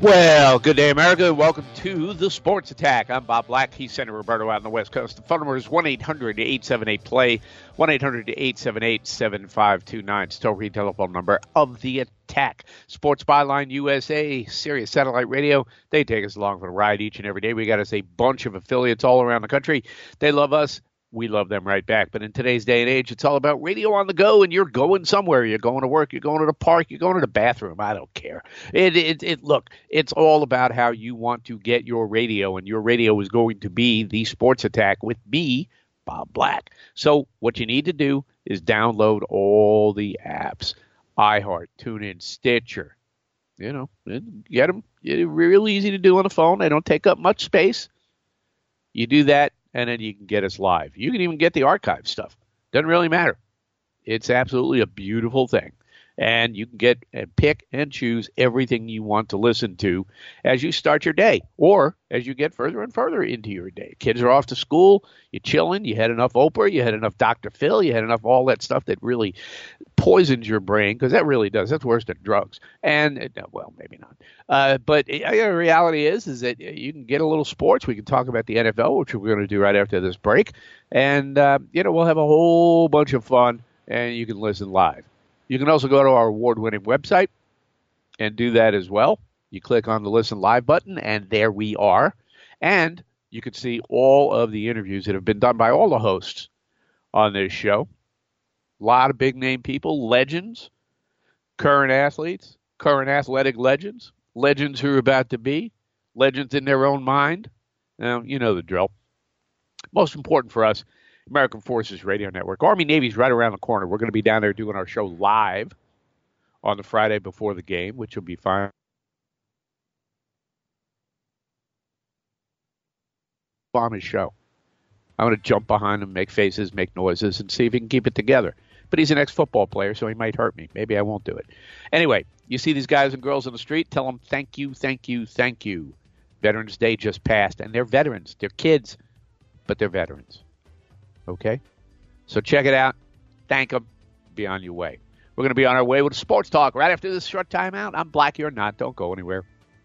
Well, good day, America. Welcome to the Sports Attack. I'm Bob Black. He's Senator Roberto out on the West Coast. The phone number is 1-800-878-PLAY, 1-800-878-7529. Still telephone number of the Attack. Sports Byline USA, Sirius Satellite Radio. They take us along for the ride each and every day. We got us a bunch of affiliates all around the country. They love us. We love them right back. But in today's day and age, it's all about radio on the go, and you're going somewhere. You're going to work. You're going to the park. You're going to the bathroom. I don't care. Look, it's all about how you want to get your radio, and your radio is going to be the Sports Attack with me, Bob Black. So what you need to do is download all the apps, iHeart, TuneIn, Stitcher. You know, get them. It's real easy to do on the phone. They don't take up much space. You do that. And then you can get us live. You can even get the archive stuff. Doesn't really matter. It's absolutely a beautiful thing. And you can get and pick and choose everything you want to listen to as you start your day or as you get further and further into your day. Kids are off to school. You're chilling. You had enough Oprah. You had enough Dr. Phil. You had enough all that stuff that really poisons your brain, because that really does. That's worse than drugs. And, well, maybe not. But the reality is that you can get a little sports. We can talk about the NFL, which we're going to do right after this break. And, we'll have a whole bunch of fun, and you can listen live. You can also go to our award-winning website and do that as well. You click on the Listen Live button, and there we are. And you can see all of the interviews that have been done by all the hosts on this show. A lot of big-name people, legends, current athletes, current athletic legends, legends who are about to be, legends in their own mind. You know the drill. Most important for us, American Forces Radio Network. Army Navy's right around the corner. We're going to be down there doing our show live on the Friday before the game, which will be fine. On his show. I'm going to jump behind him, make faces, make noises, and see if he can keep it together. But he's an ex-football player, so he might hurt me. Maybe I won't do it. Anyway, you see these guys and girls on the street, tell them thank you, thank you, thank you. Veterans Day just passed, and they're veterans. They're kids, but they're veterans. Okay? So check it out. Thank them. Be on your way. We're going to be on our way with Sports Talk right after this short timeout. I'm Black, you're not. Don't go anywhere.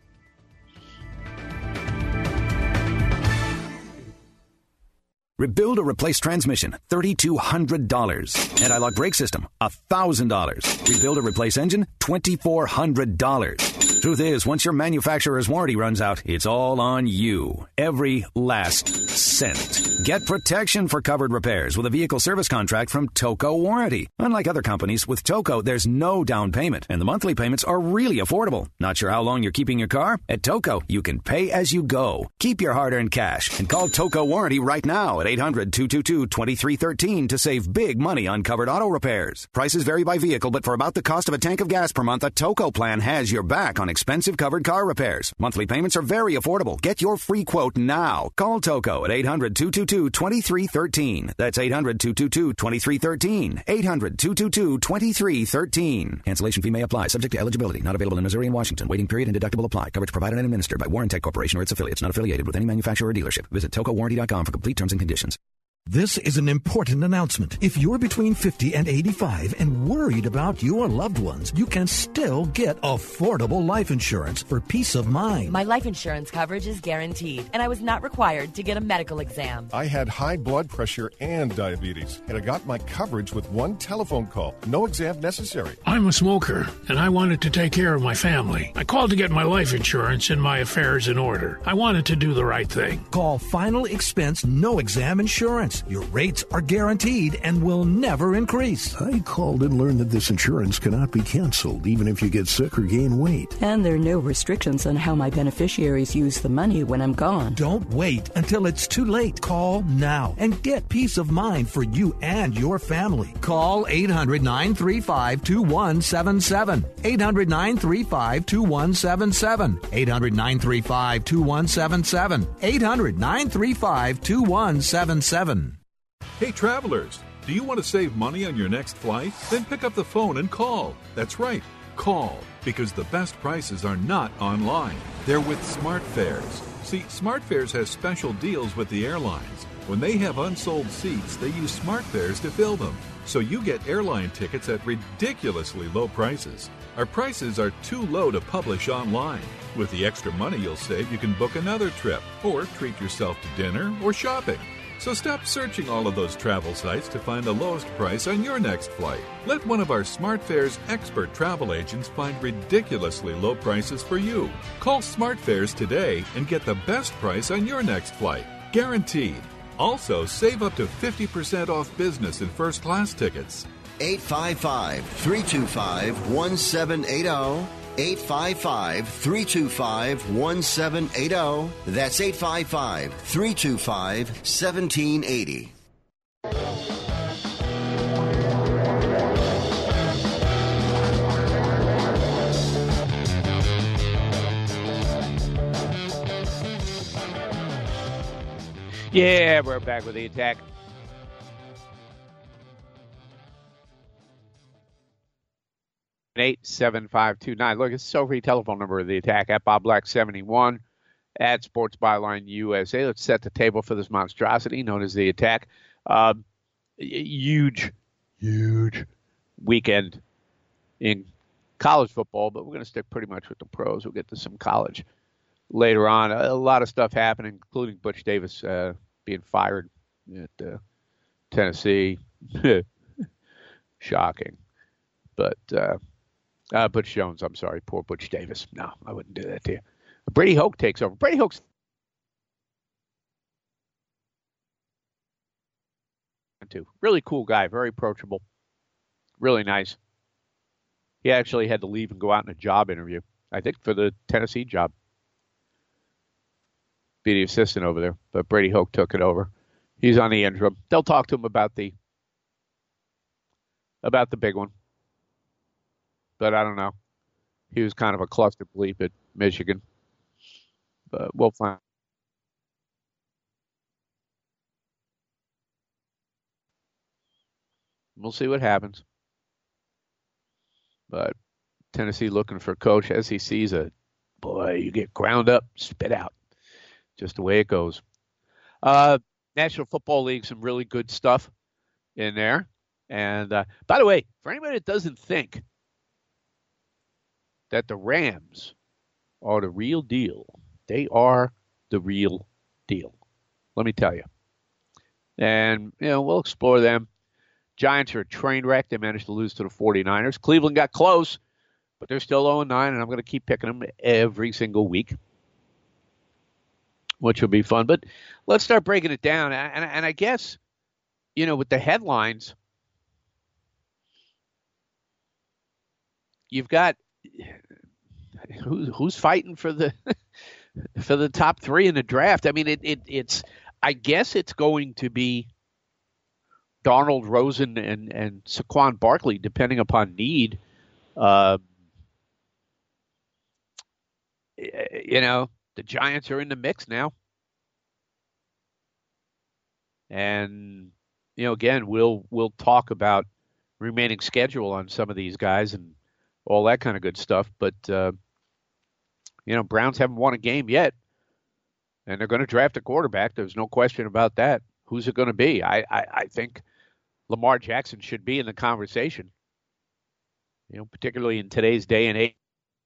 Rebuild or replace transmission, $3,200. Anti-lock brake system, $1,000. Rebuild or replace engine, $2,400. Truth is, once your manufacturer's warranty runs out, it's all on you. Every last cent. Get protection for covered repairs with a vehicle service contract from Toco Warranty. Unlike other companies, with Toco, there's no down payment, and the monthly payments are really affordable. Not sure how long you're keeping your car? At Toco, you can pay as you go. Keep your hard-earned cash and call Toco Warranty right now at 800-222-2313 to save big money on covered auto repairs. Prices vary by vehicle, but for about the cost of a tank of gas per month, a Toco plan has your back on expensive covered car repairs. Monthly payments are very affordable. Get your free quote now. Call Toco at 800-222-2313. That's 800-222-2313. 800-222-2313. Cancellation fee may apply. Subject to eligibility. Not available in Missouri and Washington. Waiting period and deductible apply. Coverage provided and administered by Warrantech Corporation or its affiliates. Not affiliated with any manufacturer or dealership. Visit TocoWarranty.com for complete terms and conditions. This is an important announcement. If you're between 50 and 85 and worried about your loved ones, you can still get affordable life insurance for peace of mind. My life insurance coverage is guaranteed, and I was not required to get a medical exam. I had high blood pressure and diabetes, and I got my coverage with one telephone call. No exam necessary. I'm a smoker, and I wanted to take care of my family. I called to get my life insurance and my affairs in order. I wanted to do the right thing. Call Final Expense No Exam Insurance. Your rates are guaranteed and will never increase. I called and learned that this insurance cannot be canceled, even if you get sick or gain weight. And there are no restrictions on how my beneficiaries use the money when I'm gone. Don't wait until it's too late. Call now and get peace of mind for you and your family. Call 800-935-2177. 800-935-2177. 800-935-2177. 800-935-2177. Hey travelers, do you want to save money on your next flight? Then pick up the phone and call. That's right, call, because the best prices are not online. They're with SmartFares. See, SmartFares has special deals with the airlines. When they have unsold seats, they use SmartFares to fill them. So you get airline tickets at ridiculously low prices. Our prices are too low to publish online. With the extra money you'll save, you can book another trip or treat yourself to dinner or shopping. So stop searching all of those travel sites to find the lowest price on your next flight. Let one of our SmartFares expert travel agents find ridiculously low prices for you. Call SmartFares today and get the best price on your next flight. Guaranteed. Also, save up to 50% off business and first class tickets. 855-325-1780. 855-325-1780. That's 855-325-1780. Yeah, we're back with the attack. Eight 7529. Look, it's the toll-free telephone number of the attack at Bob Black 71 at Sports Byline USA. Let's set the table for this monstrosity known as the attack. Huge weekend in college football, but we're going to stick pretty much with the pros. We'll get to some college later on. A lot of stuff happening, including Butch Davis being fired at Tennessee. Shocking. But Butch Jones, I'm sorry, poor Butch Davis. No, I wouldn't do that to you. Brady Hoke takes over. Brady Hoke's really cool guy, very approachable, really nice. He actually had to leave and go out in a job interview, I think for the Tennessee job. Be the assistant over there, but Brady Hoke took it over. He's on the interim. They'll talk to him about the big one. But I don't know. He was kind of a cluster bleep at Michigan. But we'll find. We'll see what happens. But Tennessee looking for a coach. As he sees boy, you get ground up, spit out. Just the way it goes. National Football League, some really good stuff in there. And by the way, for anybody that doesn't think that the Rams are the real deal, they are the real deal. Let me tell you. And, we'll explore them. Giants are a train wreck. They managed to lose to the 49ers. Cleveland got close, but they're still 0-9, and I'm going to keep picking them every single week, which will be fun. But let's start breaking it down. And I guess, with the headlines, you've got who's fighting for the for the top three in the draft. I mean, it's I guess it's going to be Darnold, Rosen, and Saquon Barkley, depending upon need. The Giants are in the mix now. And, again, we'll talk about remaining schedule on some of these guys and all that kind of good stuff. But, Browns haven't won a game yet, and they're going to draft a quarterback. There's no question about that. Who's it going to be? I think Lamar Jackson should be in the conversation, particularly in today's day and age.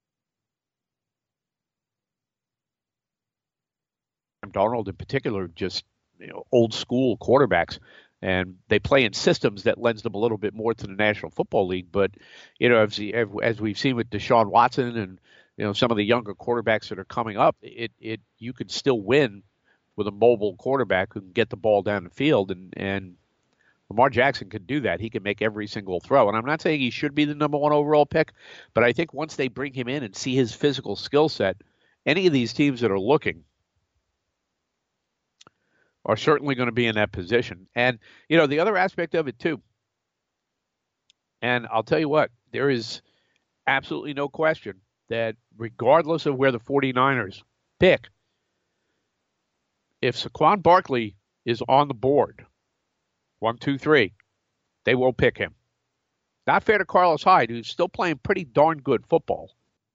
Darnold in particular, just old school quarterbacks, and they play in systems that lends them a little bit more to the National Football League. But as we've seen with Deshaun Watson and some of the younger quarterbacks that are coming up, you could still win with a mobile quarterback who can get the ball down the field, and Lamar Jackson could do that. He can make every single throw. And I'm not saying he should be the number one overall pick, but I think once they bring him in and see his physical skill set, any of these teams that are looking are certainly going to be in that position. And, the other aspect of it, too, and I'll tell you what, there is absolutely no question that regardless of where the 49ers pick, if Saquon Barkley is on the board, 1, 2, 3, they will pick him. Not fair to Carlos Hyde, who's still playing pretty darn good football.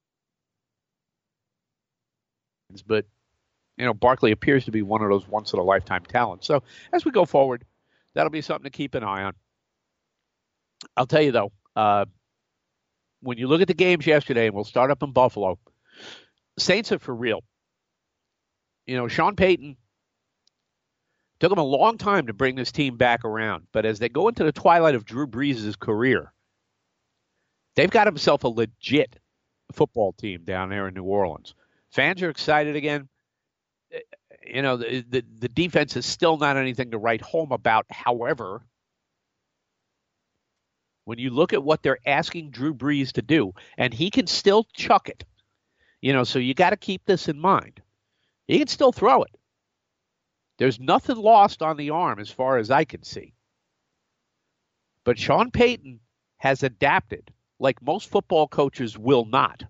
But Barkley appears to be one of those once-in-a-lifetime talents. So as we go forward, that'll be something to keep an eye on. I'll tell you, though, when you look at the games yesterday, and we'll start up in Buffalo, Saints are for real. Sean Payton took him a long time to bring this team back around, but as they go into the twilight of Drew Brees' career, they've got himself a legit football team down there in New Orleans. Fans are excited again. The defense is still not anything to write home about. However, when you look at what they're asking Drew Brees to do, and he can still chuck it, so you got to keep this in mind. He can still throw it. There's nothing lost on the arm as far as I can see. But Sean Payton has adapted like most football coaches will not.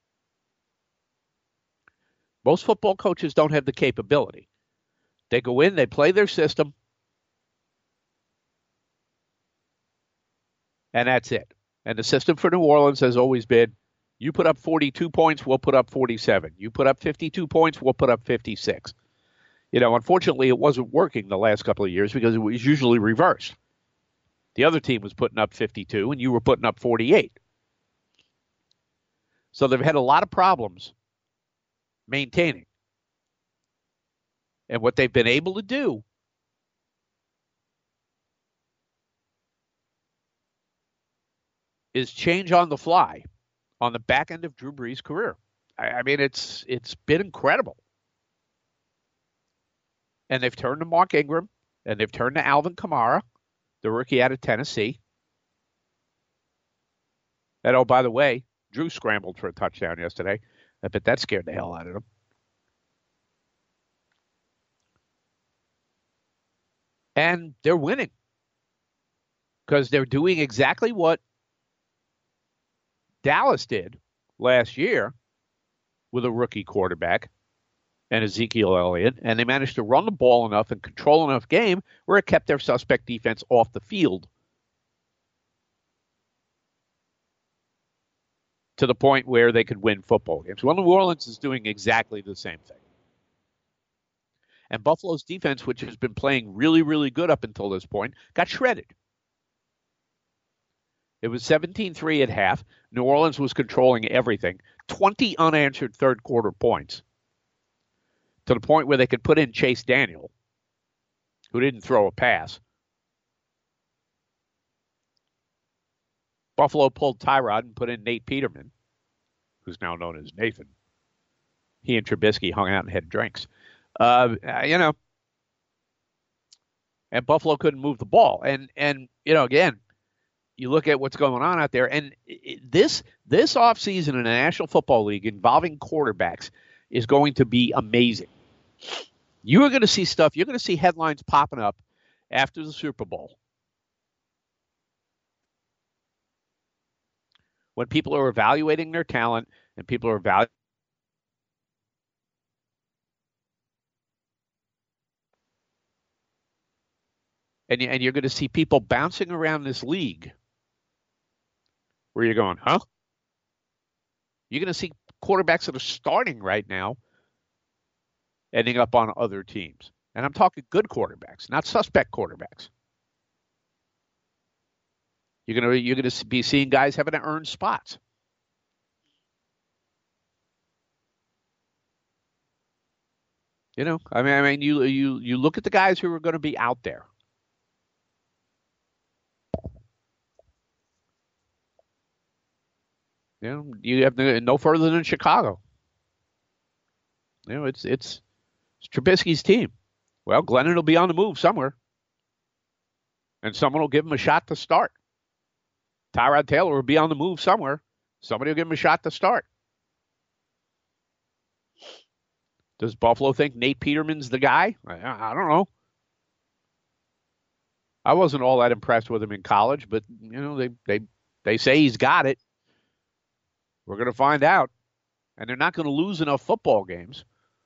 Most football coaches don't have the capability. They go in, they play their system, and that's it. And the system for New Orleans has always been, you put up 42 points, we'll put up 47. You put up 52 points, we'll put up 56. Unfortunately, it wasn't working the last couple of years because it was usually reversed. The other team was putting up 52, and you were putting up 48. So they've had a lot of problems maintaining. And what they've been able to do is change on the fly on the back end of Drew Brees' career. I mean, it's been incredible. And they've turned to Mark Ingram, and they've turned to Alvin Kamara, the rookie out of Tennessee. And, oh, by the way, Drew scrambled for a touchdown yesterday. I bet that scared the hell out of him. And they're winning because they're doing exactly what Dallas did last year with a rookie quarterback and Ezekiel Elliott, and they managed to run the ball enough and control enough game where it kept their suspect defense off the field to the point where they could win football games. Well, New Orleans is doing exactly the same thing. And Buffalo's defense, which has been playing really, really good up until this point, got shredded. It was 17-3 at half. New Orleans was controlling everything. 20 unanswered third-quarter points to the point where they could put in Chase Daniel, who didn't throw a pass. Buffalo pulled Tyrod and put in Nate Peterman, who's now known as Nathan. He and Trubisky hung out and had drinks. And Buffalo couldn't move the ball. And again, you look at what's going on out there, and this offseason in the National Football League involving quarterbacks is going to be amazing. You are going to see stuff. You're going to see headlines popping up after the Super Bowl when people are evaluating their talent and people are evaluating. And you're going to see people bouncing around this league where you're going, huh? You're going to see quarterbacks that are starting right now ending up on other teams. And I'm talking good quarterbacks, not suspect quarterbacks. You're going to be seeing guys having to earn spots. I mean, you look at the guys who are going to be out there. You have no further than Chicago. It's Trubisky's team. Well, Glennon will be on the move somewhere, and someone will give him a shot to start. Tyrod Taylor will be on the move somewhere. Somebody will give him a shot to start. Does Buffalo think Nate Peterman's the guy? I don't know. I wasn't all that impressed with him in college, but they say he's got it. We're going to find out. And they're not going to lose enough football games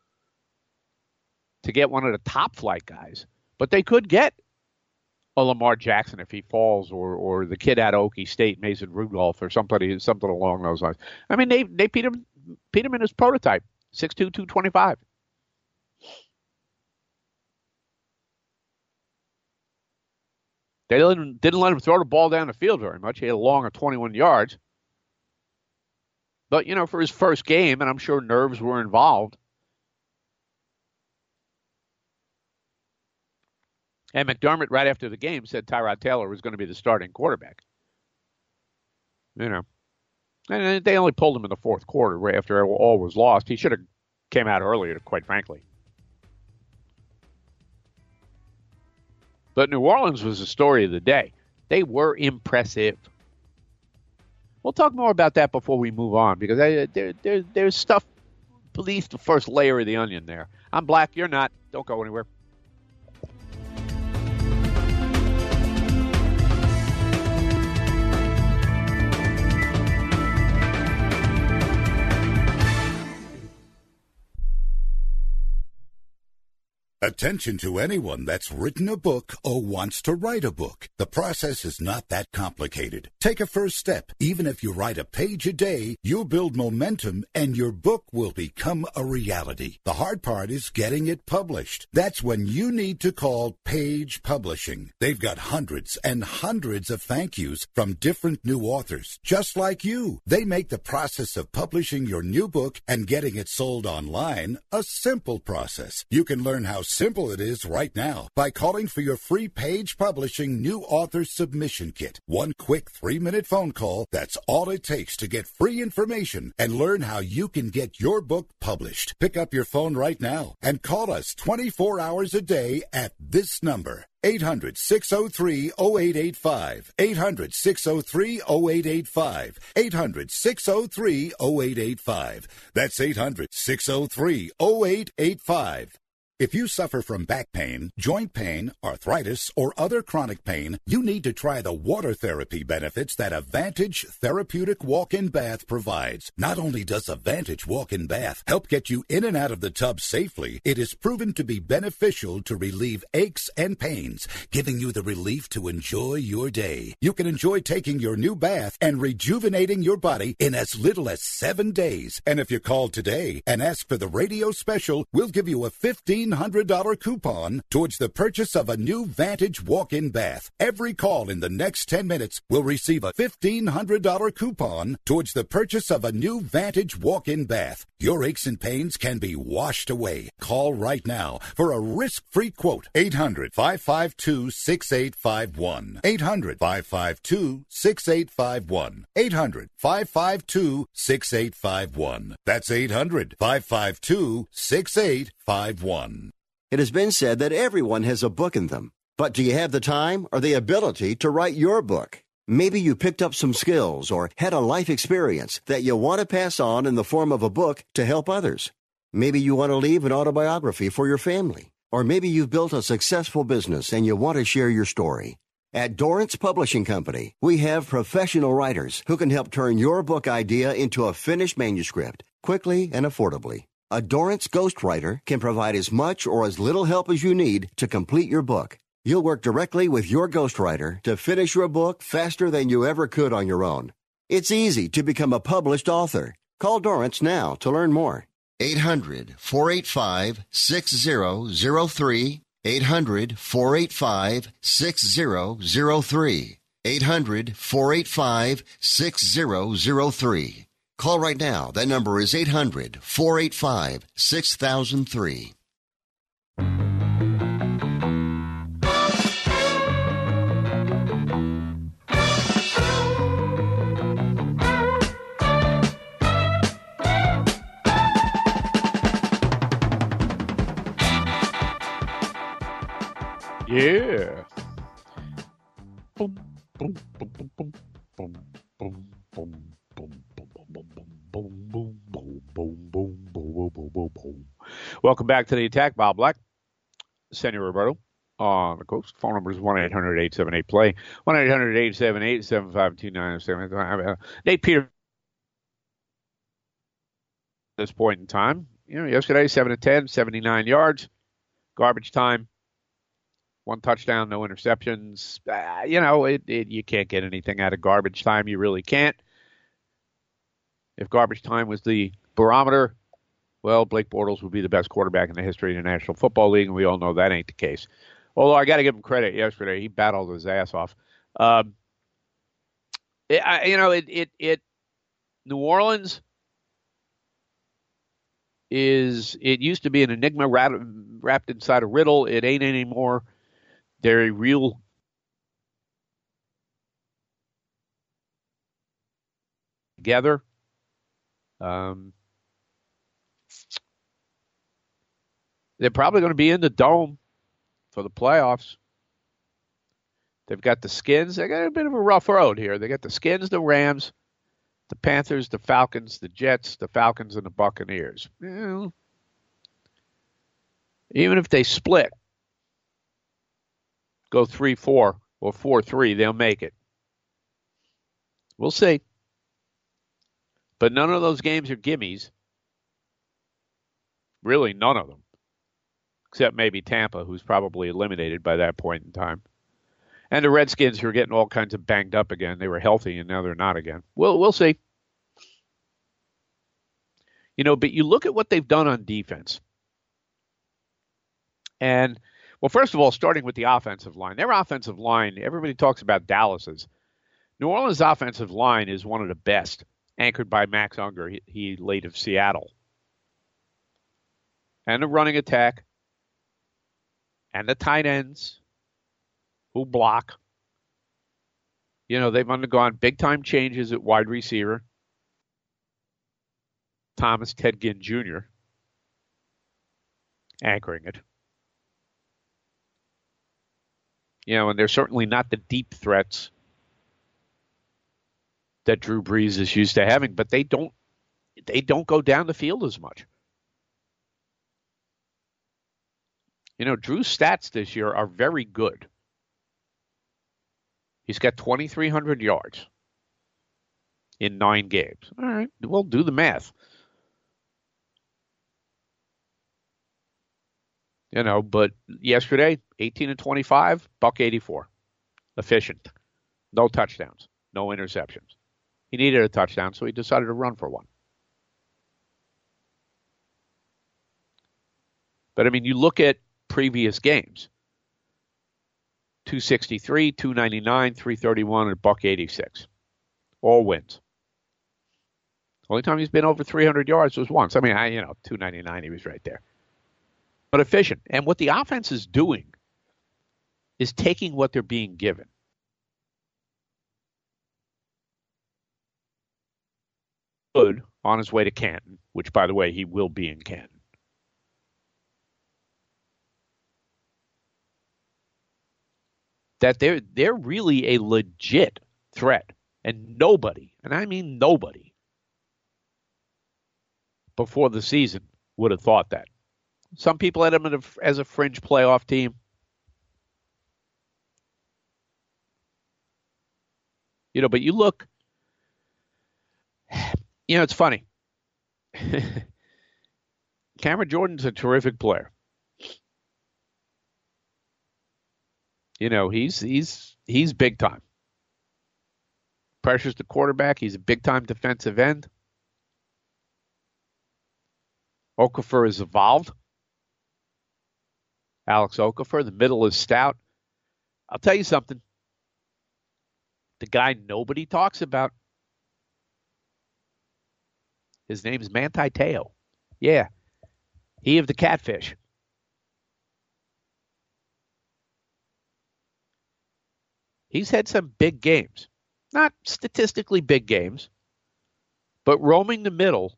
to get one of the top flight guys. But they could get a Lamar Jackson if he falls, or the kid out of Okie State, Mason Rudolph, or something along those lines. I mean, Nate Peterman is prototype, 6'2", 225. They didn't let him throw the ball down the field very much. He had a long of 21 yards. But, for his first game, and I'm sure nerves were involved. And McDermott, right after the game, said Tyrod Taylor was going to be the starting quarterback. And they only pulled him in the fourth quarter right after all was lost. He should have came out earlier, quite frankly. But New Orleans was the story of the day. They were impressive. We'll talk more about that before we move on, because there's stuff beneath the first layer of the onion there. I'm Black, you're not. Don't go anywhere. Attention to anyone that's written a book or wants to write a book. The process is not that complicated. Take a first step. Even if you write a page a day, you'll build momentum and your book will become a reality. The hard part is getting it published. That's when you need to call Page Publishing. They've got hundreds and hundreds of thank yous from different new authors, just like you. They make the process of publishing your new book and getting it sold online a simple process. You can learn how simple it is right now by calling for your free Page Publishing New Author Submission Kit. One quick 3-minute phone call, that's all it takes to get free information and learn how you can get your book published. Pick up your phone right now and call us 24 hours a day at this number. 800-603-0885. 800-603-0885. 800-603-0885. That's 800-603-0885. If you suffer from back pain, joint pain, arthritis, or other chronic pain, you need to try the water therapy benefits that Advantage Therapeutic Walk-In Bath provides. Not only does Advantage Walk-In Bath help get you in and out of the tub safely, it is proven to be beneficial to relieve aches and pains, giving you the relief to enjoy your day. You can enjoy taking your new bath and rejuvenating your body in as little as 7 days. And if you call today and ask for the radio special, we'll give you a $1,500 coupon towards the purchase of a new Vantage walk-in bath. Every call in the next 10 minutes will receive a $1,500 coupon towards the purchase of a new Vantage walk-in bath. Your aches and pains can be washed away. Call right now for a risk-free quote. 800-552-6851. 800-552-6851. 800-552-6851. That's 800-552-6851. It has been said that everyone has a book in them. But do you have the time or the ability to write your book? Maybe you picked up some skills or had a life experience that you want to pass on in the form of a book to help others. Maybe you want to leave an autobiography for your family. Or maybe you've built a successful business and you want to share your story. At Dorrance Publishing Company, we have professional writers who can help turn your book idea into a finished manuscript quickly and affordably. A Dorrance ghostwriter can provide as much or as little help as you need to complete your book. You'll work directly with your ghostwriter to finish your book faster than you ever could on your own. It's easy to become a published author. Call Dorrance now to learn more. 800-485-6003. 800-485-6003. 800-485-6003. Call right now. That number is 800-485-6003. Yeah. Boom, boom, boom, boom, boom, boom, boom, boom, boom, boom, boom, boom, boom, boom, boom, boom, boom, boom. Welcome back to the Attack. Bob Black, Senor Roberto on the coast. Phone number is 1-800-878-PLAY. 1-800-878-7529. Nate Peter. At this point in time, yesterday 7-10, 79 yards, garbage time. 1 touchdown, no interceptions. You can't get anything out of garbage time. You really can't. If garbage time was the barometer, well, Blake Bortles would be the best quarterback in the history of the National Football League, and we all know that ain't the case. Although I got to give him credit yesterday. He battled his ass off. New Orleans, it used to be an enigma wrapped inside a riddle. It ain't anymore. They're a real together. They're probably going to be in the dome for the playoffs. They've got the Skins. They got a bit of a rough road here. They got the Skins, the Rams, the Panthers, the Falcons, the Jets, the Falcons, and the Buccaneers. Even if they split, go 3-4 or 4-3, they'll make it. We'll see. But none of those games are gimmies. Really, none of them. Except maybe Tampa, who's probably eliminated by that point in time. And the Redskins, who are getting all kinds of banged up again. They were healthy, and now they're not again. We'll see. But you look at what they've done on defense. And, well, first of all, starting with the offensive line. Their offensive line, everybody talks about Dallas's. New Orleans' offensive line is one of the best, anchored by Max Unger, he late of Seattle. And the running attack. And the tight ends who block. They've undergone big-time changes at wide receiver. Thomas Ted Ginn Jr. anchoring it. And they're certainly not the deep threats that Drew Brees is used to having, but they don't go down the field as much. Drew's stats this year are very good. He's got 2,300 yards in 9 games. All right, we'll do the math. But yesterday, 18-25, $184. Efficient. No touchdowns. No interceptions. He needed a touchdown, so he decided to run for one. But, you look at previous games. 263, 299, 331, and $186. All wins. Only time he's been over 300 yards was once. 299, he was right there. But efficient. And what the offense is doing is taking what they're being given. Good on his way to Canton, which, by the way, he will be in Canton. That they're really a legit threat. And nobody, and I mean nobody, before the season would have thought that. Some people had them as a fringe playoff team. But you look, it's funny. Cameron Jordan's a terrific player. He's big time. Pressures the quarterback. He's a big time defensive end. Okafor has evolved. Alex Okafor, the middle is stout. I'll tell you something. The guy nobody talks about. His name's Manti Te'o. Yeah. He of the Catfish. He's had some big games. Not statistically big games, but roaming the middle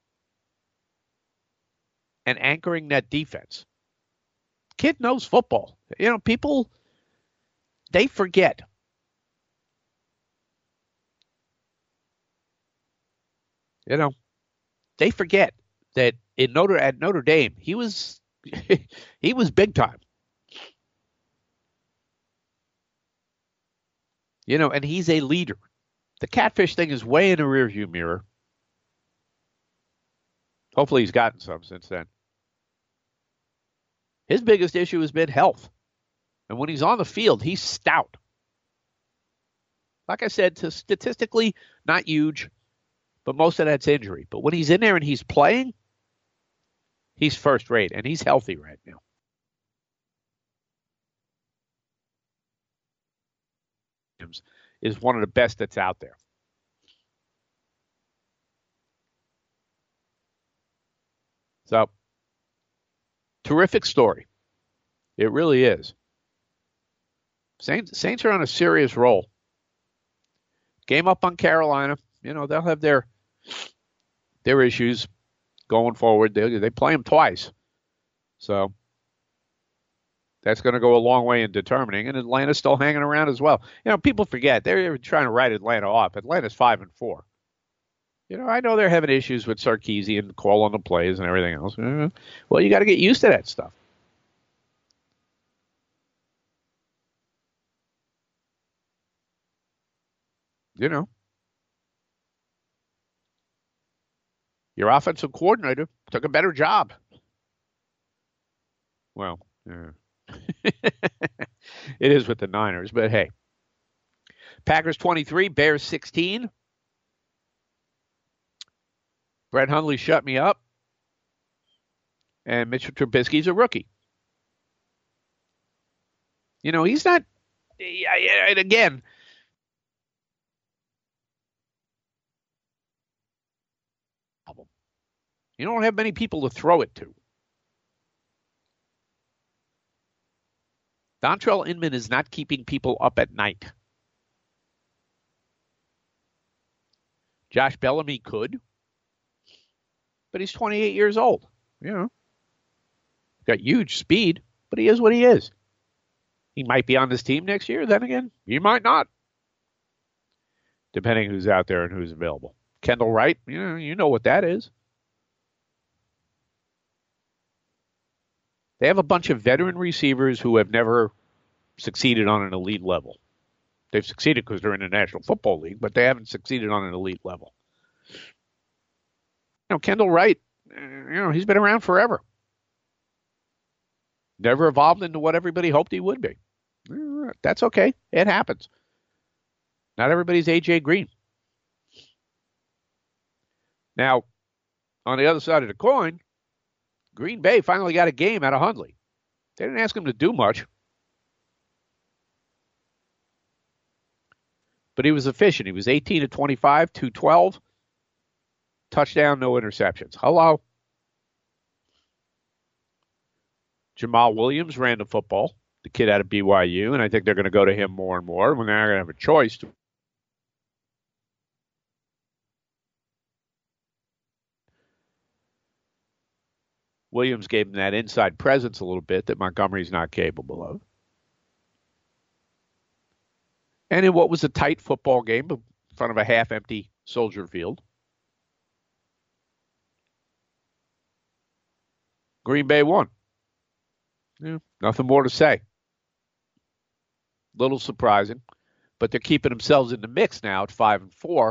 and anchoring that defense. Kid knows football. People, they forget. They forget that at Notre Dame, he was he was big time. And he's a leader. The Catfish thing is way in the rearview mirror. Hopefully he's gotten some since then. His biggest issue has been health. And when he's on the field, he's stout. Like I said, statistically, not huge, but most of that's injury. But when he's in there and he's playing, he's first rate, and he's healthy right now. Is one of the best that's out there. So, terrific story. It really is. Saints are on a serious roll. Game up on Carolina. They'll have their issues going forward. They play them twice. So that's going to go a long way in determining. And Atlanta's still hanging around as well. People forget. They're trying to write Atlanta off. Atlanta's 5-4. I know they're having issues with Sarkisian and calling the plays and everything else. Well, you got to get used to that stuff. Your offensive coordinator took a better job. Well, it is with the Niners, but hey. Packers 23, Bears 16. Brett Hundley shut me up. And Mitchell Trubisky's a rookie. He's not, and again, you don't have many people to throw it to. Dontrell Inman is not keeping people up at night. Josh Bellamy could, but he's 28 years old. Got huge speed, but he is what he is. He might be on this team next year. Then again, he might not, depending who's out there and who's available. Kendall Wright, you know what that is. They have a bunch of veteran receivers who have never succeeded on an elite level. They've succeeded because they're in the National Football League, but they haven't succeeded on an elite level. Kendall Wright, he's been around forever. Never evolved into what everybody hoped he would be. That's okay. It happens. Not everybody's A.J. Green. Now, on the other side of the coin, Green Bay finally got a game out of Hundley. They didn't ask him to do much. But he was efficient. He was 18 to 25, 212. Touchdown, no interceptions. Hello. Jamal Williams ran the football, the kid out of BYU, and I think they're going to go to him more and more when they're going to have a choice. Williams gave him that inside presence a little bit that Montgomery's not capable of. And in what was a tight football game in front of a half-empty Soldier Field, Green Bay won. Nothing more to say. Little surprising, but they're keeping themselves in the mix now at 5-4.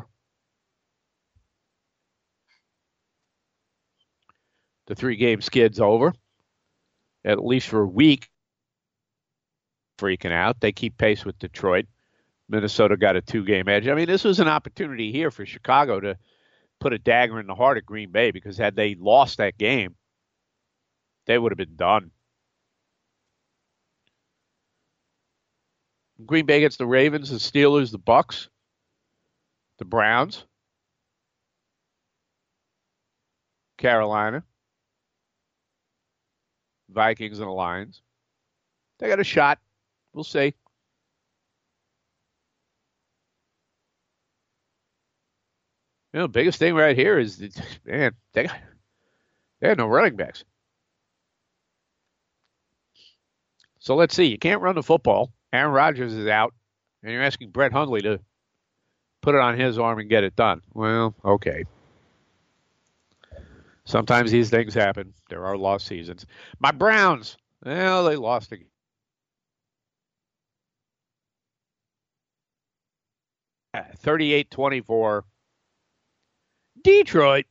The 3-game skid's over, at least for a week. Freaking out. They keep pace with Detroit. Minnesota got a 2-game edge. I mean, this was an opportunity here for Chicago to put a dagger in the heart of Green Bay, because had they lost that game, they would have been done. Green Bay gets the Ravens, the Steelers, the Bucks, the Browns, Carolina, Vikings, and the Lions. They got a shot. We'll see. The biggest thing right here is, man, they have no running backs. So let's see. You can't run the football. Aaron Rodgers is out, and you're asking Brett Hundley to put it on his arm and get it done. Well, okay. Sometimes these things happen. There are lost seasons. My Browns, well, they lost again. 38-24. Detroit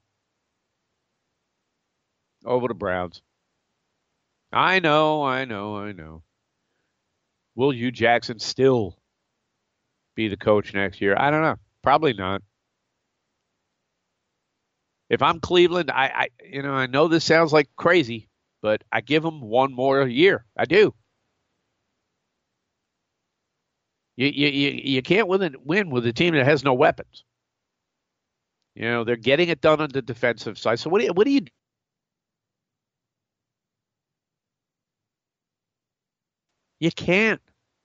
over the Browns. I know. Will Hugh Jackson still be the coach next year? I don't know. Probably not. If I'm Cleveland, I know this sounds like crazy, but I give them one more year. I do. You can't win with a team that has no weapons. They're getting it done on the defensive side. So what do you do? You can't.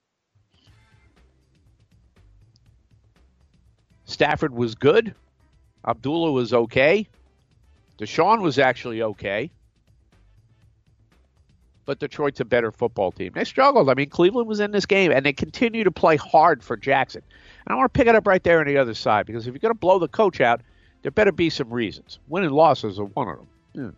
Stafford was good. Abdullah was okay. Deshaun was actually okay. But Detroit's a better football team. They struggled. I mean, Cleveland was in this game, and they continue to play hard for Jackson. And I want to pick it up right there on the other side, because if you're going to blow the coach out, there better be some reasons. Win and losses are one of them. Yeah.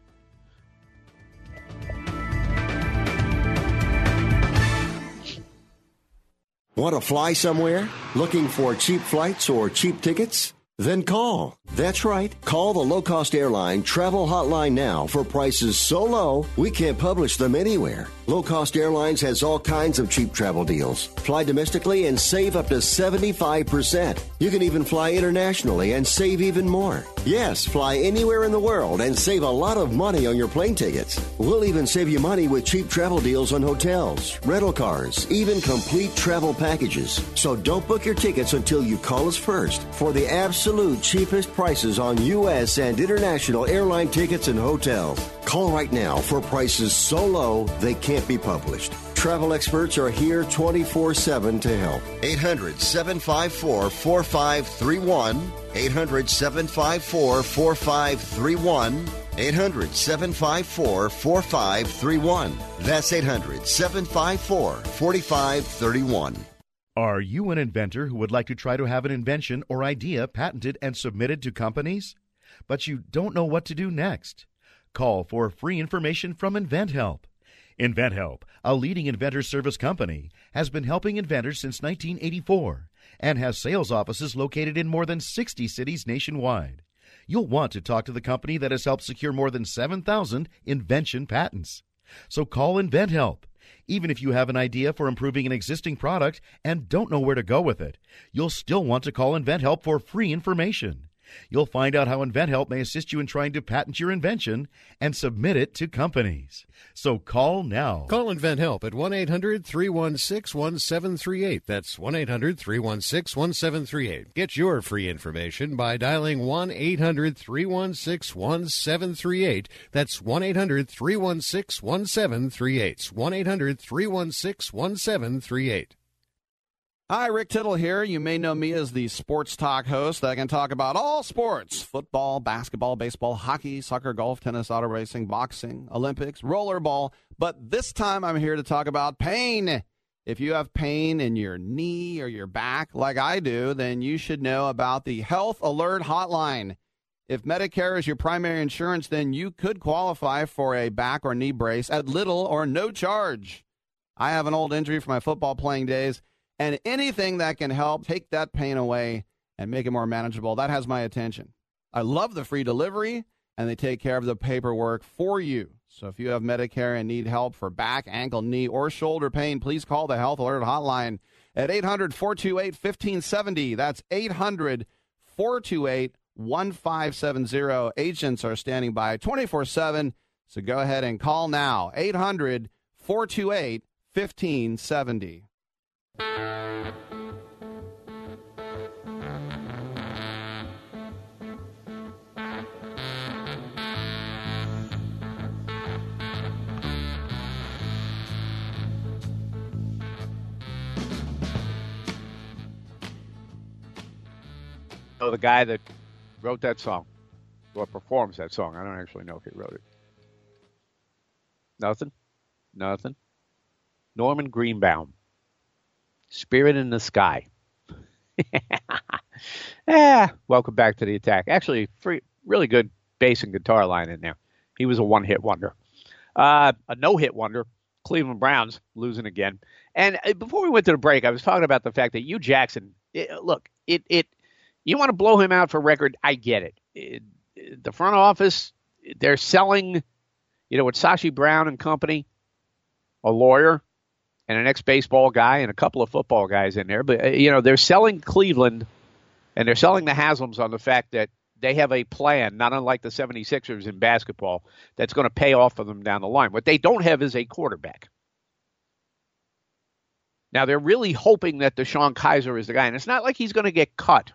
Want to fly somewhere? Looking for cheap flights or cheap tickets? Then call. That's right. Call the low-cost airline travel hotline now for prices so low we can't publish them anywhere. Low Cost Airlines has all kinds of cheap travel deals. Fly domestically and save up to 75%. You can even fly internationally and save even more. Yes, fly anywhere in the world and save a lot of money on your plane tickets. We'll even save you money with cheap travel deals on hotels, rental cars, even complete travel packages. So don't book your tickets until you call us first for the absolute cheapest prices on U.S. and international airline tickets and hotels. Call right now for prices so low they can't be published. Travel experts are here 24/7 to help. 800-754-4531. 800-754-4531. 800-754-4531. That's 800-754-4531. Are you an inventor who would like to try to have an invention or idea patented and submitted to companies, but you don't know what to do next? Call for free information from InventHelp. InventHelp, a leading inventor service company, has been helping inventors since 1984 and has sales offices located in more than 60 cities nationwide. You'll want to talk to the company that has helped secure more than 7,000 invention patents. So call InventHelp. Even if you have an idea for improving an existing product and don't know where to go with it, you'll still want to call InventHelp for free information. You'll find out how InventHelp may assist you in trying to patent your invention and submit it to companies. So call now. Call InventHelp at 1-800-316-1738. That's 1-800-316-1738. Get your free information by dialing 1-800-316-1738. That's 1-800-316-1738. 1-800-316-1738. Hi, Rick Tittle here. You may know me as the sports talk host that can talk about all sports: football, basketball, baseball, hockey, soccer, golf, tennis, auto racing, boxing, Olympics, rollerball. But this time I'm here to talk about pain. If you have pain in your knee or your back like I do, then you should know about the Health Alert Hotline. If Medicare is your primary insurance, then you could qualify for a back or knee brace at little or no charge. I have an old injury from my football playing days, and anything that can help take that pain away and make it more manageable, that has my attention. I love the free delivery, and they take care of the paperwork for you. So if you have Medicare and need help for back, ankle, knee, or shoulder pain, please call the Health Alert Hotline at 800-428-1570. That's 800-428-1570. Agents are standing by 24/7, so go ahead and call now. 800-428-1570. Oh, the guy that wrote that song, or performs that song. I don't actually know if he wrote it. Nothing? Norman Greenbaum. Spirit in the Sky. Welcome back to the Attack. Actually, really good bass and guitar line in there. He was a one-hit wonder. A no-hit wonder. Cleveland Browns losing again. And before we went to the break, I was talking about the fact that Hugh Jackson, you want to blow him out for record, I get it. The front office, they're selling, with Sashi Brown and company, a lawyer, and an ex-baseball guy and a couple of football guys in there. But, they're selling Cleveland and they're selling the Haslams on the fact that they have a plan, not unlike the 76ers in basketball, that's going to pay off for them down the line. What they don't have is a quarterback. Now, they're really hoping that DeShone Kizer is the guy. And it's not like he's going to get cut.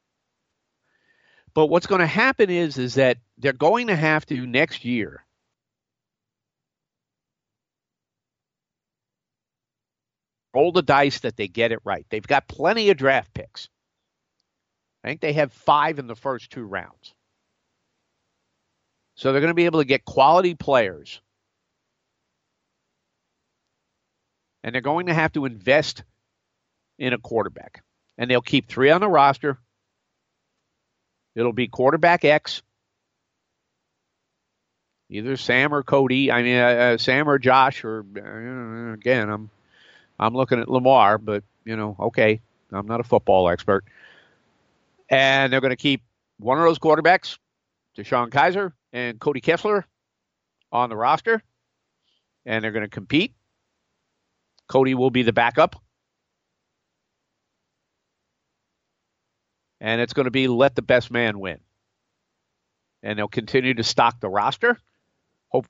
But what's going to happen is that they're going to have to, next year, roll the dice that they get it right. They've got plenty of draft picks. I think they have 5 in the first 2 rounds. So they're going to be able to get quality players. And they're going to have to invest in a quarterback. And they'll keep 3 on the roster. It'll be quarterback X. Either Sam or Cody. I mean, Sam or Josh. Or again, I'm looking at Lamar, but okay, I'm not a football expert. And they're going to keep one of those quarterbacks, DeShone Kizer and Cody Kessler, on the roster, and they're going to compete. Cody will be the backup. And it's going to be let the best man win. And they'll continue to stock the roster. Hope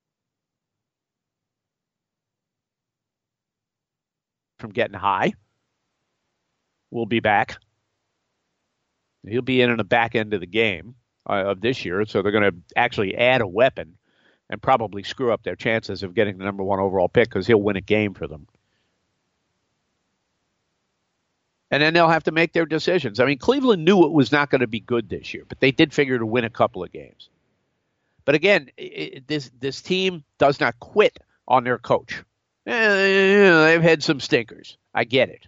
from getting high. We'll be back. He'll be in the back end of the game of this year, so they're going to actually add a weapon and probably screw up their chances of getting the number 1 overall pick because he'll win a game for them. And then they'll have to make their decisions. I mean, Cleveland knew it was not going to be good this year, but they did figure to win a couple of games. But again, this team does not quit on their coach. They've had some stinkers. I get it.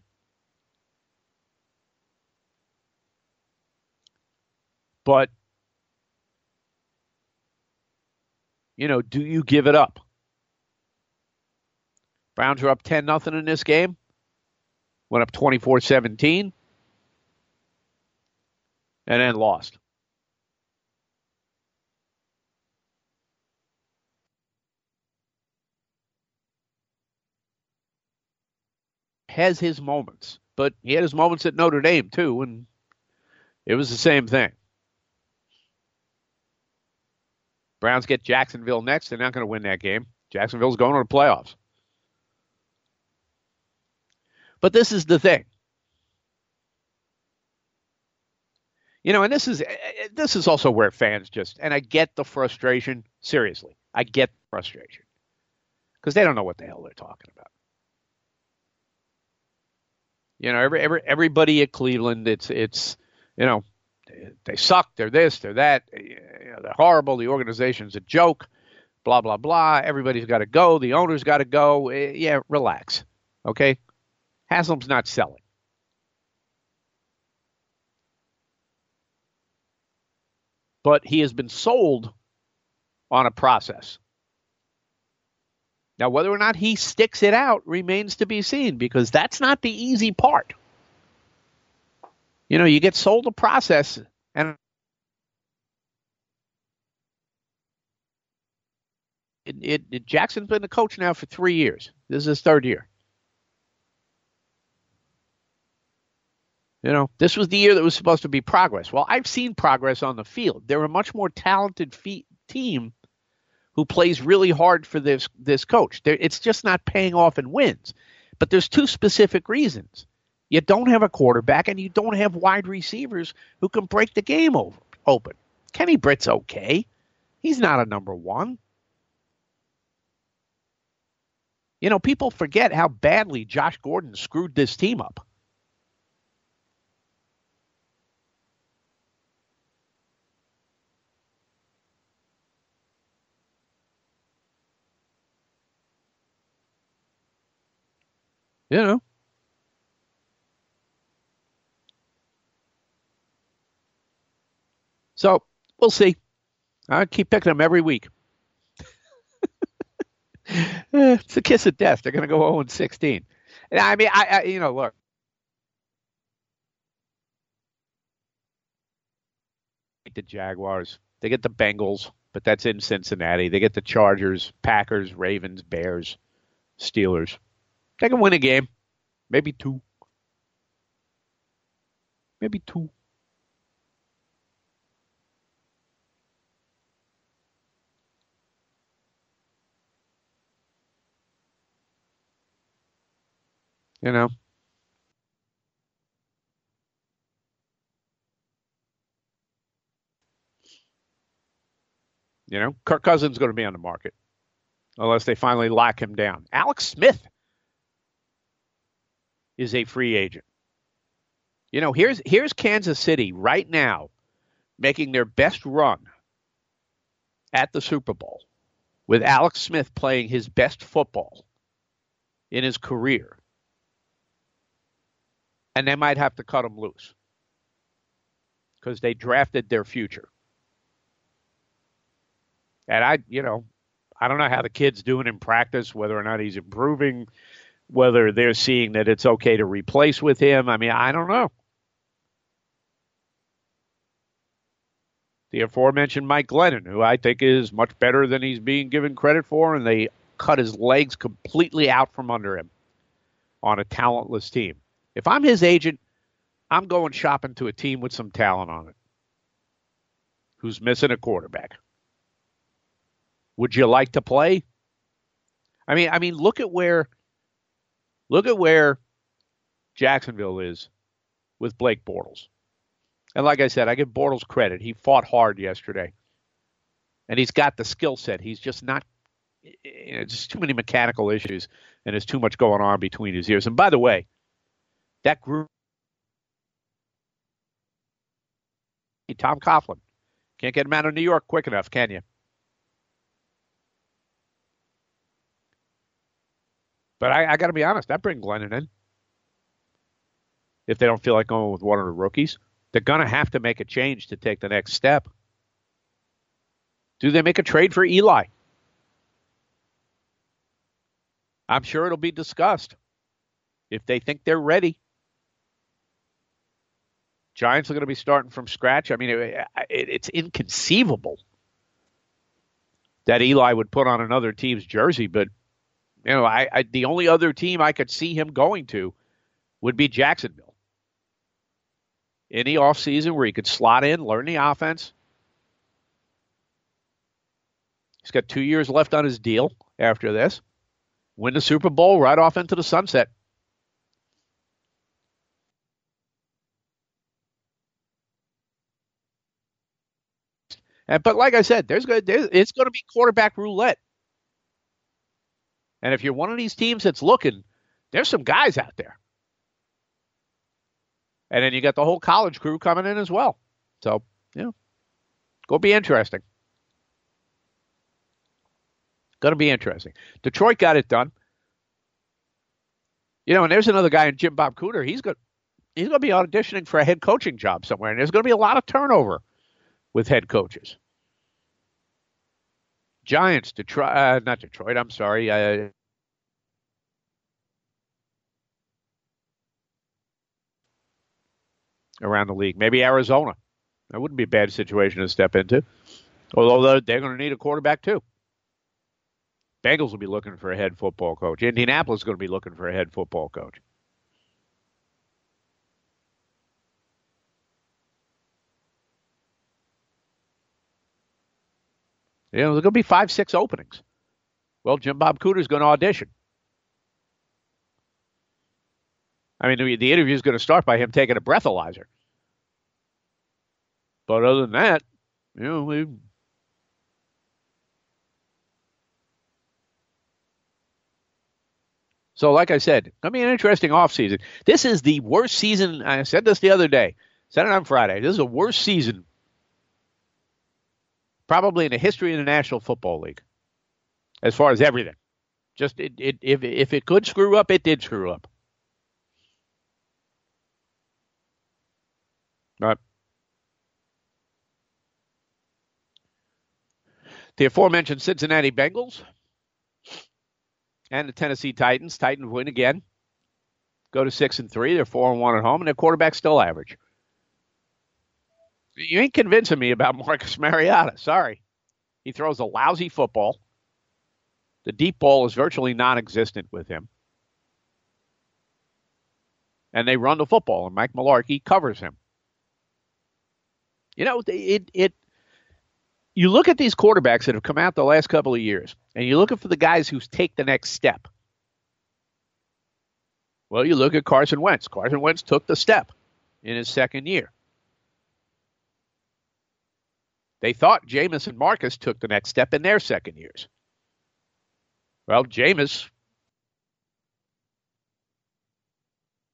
But, do you give it up? Browns are up 10-0 in this game. Went up 24-17. And then lost. Has his moments. But he had his moments at Notre Dame, too, and it was the same thing. Browns get Jacksonville next. They're not going to win that game. Jacksonville's going to the playoffs. But this is the thing. And this is also where fans and I get the frustration. Seriously, I get the frustration. Because they don't know what the hell they're talking about. Everybody at Cleveland, it's they suck, they're this, they're that, they're horrible, the organization's a joke, blah, blah, blah, everybody's got to go, the owner's got to go. Yeah, relax, okay? Haslam's not selling. But he has been sold on a process. Now, whether or not he sticks it out remains to be seen, because that's not the easy part. You get sold a process, and Jackson's been the coach now for 3 years. This is his 3rd year. This was the year that was supposed to be progress. Well, I've seen progress on the field. They're a much more talented team who plays really hard for this coach. It's just not paying off in wins. But there's 2 specific reasons. You don't have a quarterback, and you don't have wide receivers who can break the game open. Kenny Britt's okay. He's not a number 1. People forget how badly Josh Gordon screwed this team up. So we'll see. I keep picking them every week. It's a kiss of death. They're going to go 0-16. And I mean, look. The Jaguars. They get the Bengals, but that's in Cincinnati. They get the Chargers, Packers, Ravens, Bears, Steelers. They can win a game. Maybe 2. Maybe 2. Kirk Cousins is going to be on the market unless they finally lock him down. Alex Smith is a free agent. You know, here's Kansas City right now making their best run at the Super Bowl with Alex Smith playing his best football in his career. And they might have to cut him loose because they drafted their future. And I don't know how the kid's doing in practice, whether or not he's improving, whether they're seeing that it's okay to replace with him. I mean, I don't know. The aforementioned Mike Glennon, who I think is much better than he's being given credit for, and they cut his legs completely out from under him on a talentless team. If I'm his agent, I'm going shopping to a team with some talent on it who's missing a quarterback. Would you like to play? I mean, look at where Jacksonville is with Blake Bortles. And like I said, I give Bortles credit. He fought hard yesterday. And he's got the skill set. He's just not, just too many mechanical issues, and there's too much going on between his ears. And by the way, that group, Tom Coughlin, can't get him out of New York quick enough, can you? But I got to be honest, I bring Glennon in. If they don't feel like going with one of the rookies, they're going to have to make a change to take the next step. Do they make a trade for Eli? I'm sure it'll be discussed if they think they're ready. Giants are going to be starting from scratch. I mean, it's inconceivable that Eli would put on another team's jersey, but you know, the only other team I could see him going to would be Jacksonville. In the offseason where he could slot in, learn the offense. He's got 2 years left on his deal after this. Win the Super Bowl, right off into the sunset. But like I said, it's going to be quarterback roulette. And if you're one of these teams that's looking, there's some guys out there. And then you got the whole college crew coming in as well. So, go be interesting. Going to be interesting. Detroit got it done. And there's another guy in Jim Bob Cooter. He's going to be auditioning for a head coaching job somewhere. And there's going to be a lot of turnover with head coaches. Giants, not Detroit, I'm sorry. Around the league. Maybe Arizona. That wouldn't be a bad situation to step into. Although they're going to need a quarterback too. Bengals will be looking for a head football coach. Indianapolis is going to be looking for a head football coach. There's going to be 5-6 openings. Well, Jim Bob Cooter is going to audition. I mean, the interview is going to start by him taking a breathalyzer. But other than that, So like I said, it's going to be an interesting offseason. This is the worst season. I said this the other day. Said it on Friday. This is the worst season probably in the history of the National Football League, as far as everything. Just if it could screw up, it did screw up. Right. The aforementioned Cincinnati Bengals and the Tennessee Titans. Titans win again. Go to 6-3. They're 4-1 at home, and their quarterback's still average. You ain't convincing me about Marcus Mariota. Sorry. He throws a lousy football. The deep ball is virtually non-existent with him. And they run the football, and Mike Mularkey covers him. You look at these quarterbacks that have come out the last couple of years, and you're looking for the guys who take the next step. Well, you look at Carson Wentz. Carson Wentz took the step in his second year. They thought Jameis and Marcus took the next step in their second years. Well, Jameis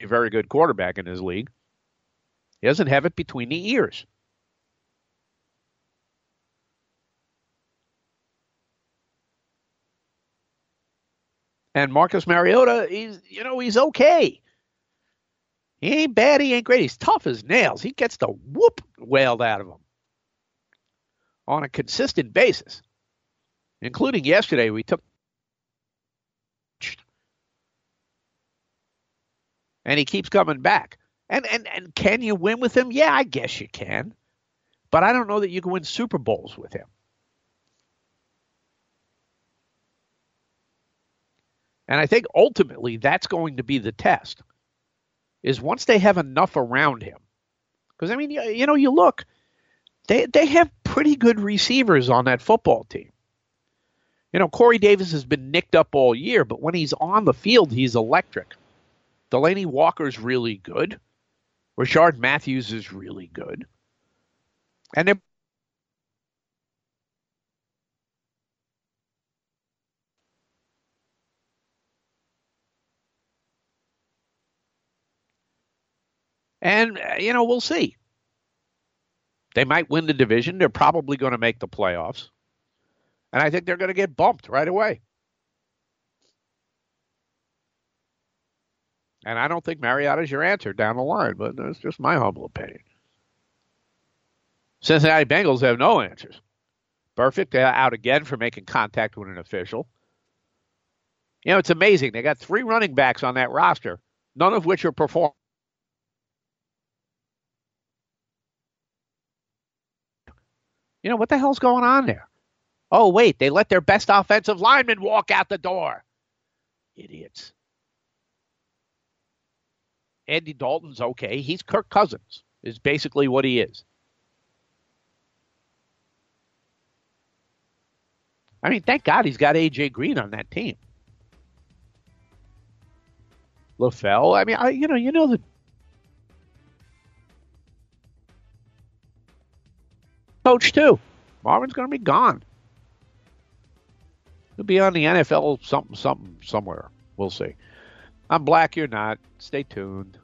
a very good quarterback in his league. He doesn't have it between the ears. And Marcus Mariota, he's okay. He ain't bad, he ain't great. He's tough as nails. He gets the whoop wailed out of him on a consistent basis. Including yesterday, we took. And he keeps coming back. And can you win with him? Yeah, I guess you can. But I don't know that you can win Super Bowls with him. And I think ultimately that's going to be the test, is once they have enough around him. Because, I mean, you look, they have pretty good receivers on that football team. Corey Davis has been nicked up all year, but when he's on the field, he's electric. Delaney Walker's really good. Rashard Matthews is really good. And they're we'll see. They might win the division. They're probably going to make the playoffs. And I think they're going to get bumped right away. And I don't think Mariota's your answer down the line, but that's just my humble opinion. Cincinnati Bengals have no answers. Burfict out again for making contact with an official. It's amazing. They got 3 running backs on that roster, none of which are performing. What the hell's going on there? Oh, wait, they let their best offensive lineman walk out the door. Idiots. Andy Dalton's okay. He's Kirk Cousins, is basically what he is. I mean, thank God he's got A.J. Green on that team. LaFell, I mean, the coach too. Marvin's going to be gone. He'll be on the NFL something somewhere. We'll see. I'm Black, you're not. Stay tuned.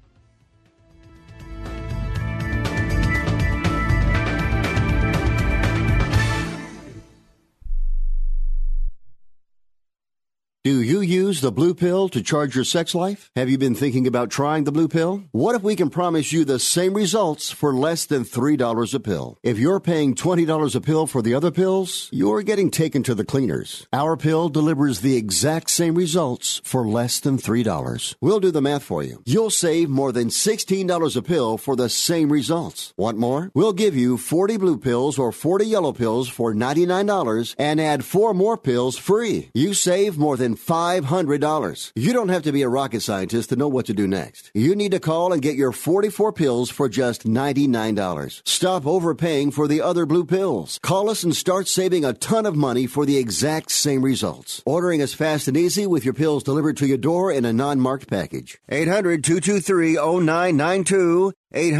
Do you use the blue pill to charge your sex life? Have you been thinking about trying the blue pill? What if we can promise you the same results for less than $3 a pill? If you're paying $20 a pill for the other pills, you're getting taken to the cleaners. Our pill delivers the exact same results for less than $3. We'll do the math for you. You'll save more than $16 a pill for the same results. Want more? We'll give you 40 blue pills or 40 yellow pills for $99 and add 4 more pills free. You save more than $500. You don't have to be a rocket scientist to know what to do next. You need to call and get your 44 pills for just $99. Stop overpaying for the other blue pills. Call us and start saving a ton of money for the exact same results. Ordering is fast and easy with your pills delivered to your door in a non-marked package. 800-223-0992.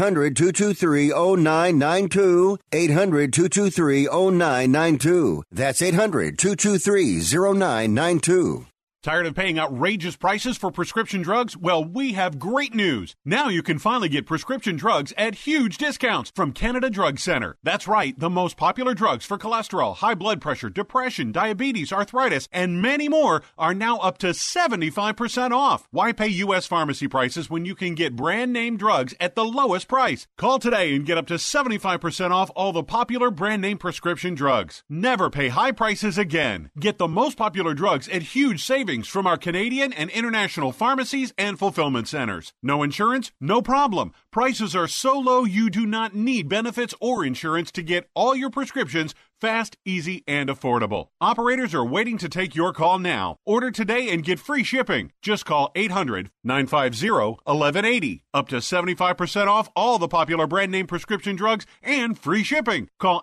800-223-0992. 800-223-0992. That's 800-223-0992. Tired of paying outrageous prices for prescription drugs? Well, we have great news. Now you can finally get prescription drugs at huge discounts from Canada Drug Center. That's right, the most popular drugs for cholesterol, high blood pressure, depression, diabetes, arthritis, and many more are now up to 75% off. Why pay U.S. pharmacy prices when you can get brand name drugs at the lowest price? Call today and get up to 75% off all the popular brand name prescription drugs. Never pay high prices again. Get the most popular drugs at huge savings from our Canadian and international pharmacies and fulfillment centers. No insurance? No problem. Prices are so low you do not need benefits or insurance to get all your prescriptions fast, easy, and affordable. Operators are waiting to take your call now. Order today and get free shipping. Just call 800-950-1180. Up to 75% off all the popular brand name prescription drugs and free shipping. Call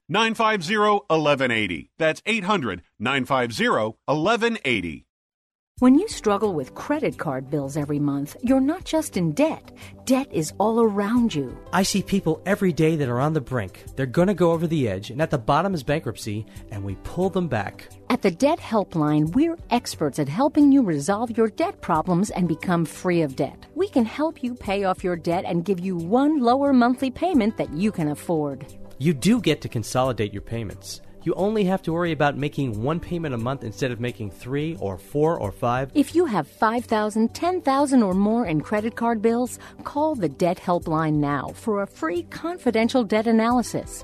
800-950-1180. That's 800-950-1180. When you struggle with credit card bills every month, you're not just in debt. Debt is all around you. I see people every day that are on the brink. They're going to go over the edge, and at the bottom is bankruptcy, and we pull them back. At the Debt Helpline, we're experts at helping you resolve your debt problems and become free of debt. We can help you pay off your debt and give you one lower monthly payment that you can afford. You do get to consolidate your payments. You only have to worry about making one payment a month instead of making 3 or 4 or 5. If you have $5,000, $10,000 or more in credit card bills, call the Debt Helpline now for a free confidential debt analysis.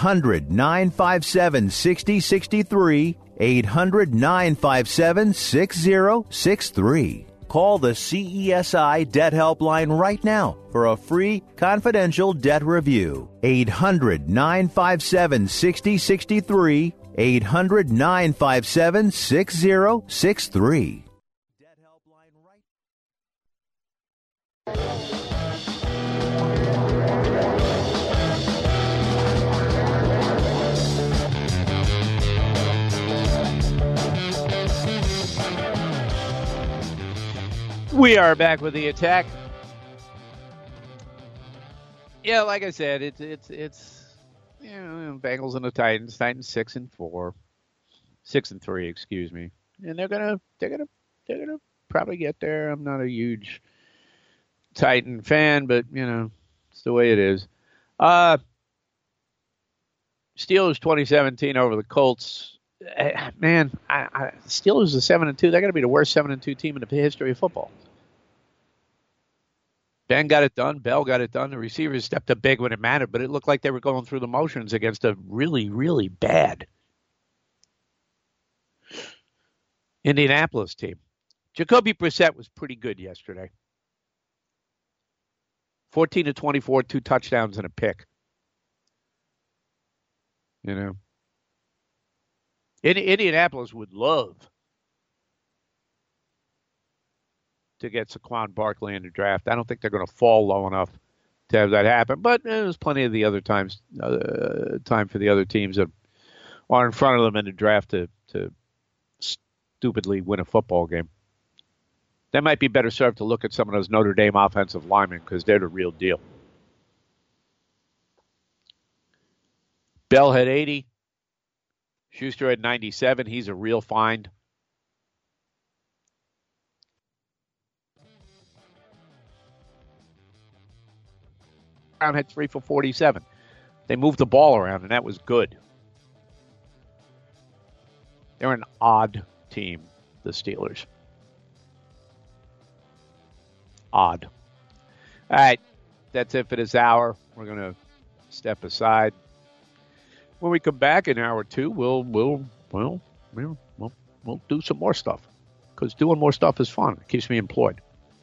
800-957-6063. 800-957-6063. Call the CESI Debt Helpline right now for a free confidential debt review. 800-957-6063. 800-957-6063. We are back with the attack. Yeah, like I said, it's Bengals and the Titans. Titans 6-4, 6-3, excuse me, and they're gonna probably get there. I'm not a huge Titan fan, but it's the way it is. Steelers 2017 over the Colts. Man, Steelers are 7-2. They're gonna be the worst 7-2 team in the history of football. Ben got it done. Bell got it done. The receivers stepped up big when it mattered, but it looked like they were going through the motions against a really, really bad Indianapolis team. Jacoby Brissett was pretty good yesterday. 14-24, 2 touchdowns and a pick. Indianapolis would love to get Saquon Barkley in the draft. I don't think they're going to fall low enough to have that happen. But there's plenty of the other time for the other teams that are in front of them in the draft to stupidly win a football game. They might be better served to look at some of those Notre Dame offensive linemen because they're the real deal. Bell had 80. Schuster had 97. He's a real find. Brown had 3 for 47. They moved the ball around, and that was good. They're an odd team, the Steelers. Odd. All right, that's it for this hour. We're going to step aside. When we come back in hour 2, we'll do some more stuff because doing more stuff is fun. It keeps me employed.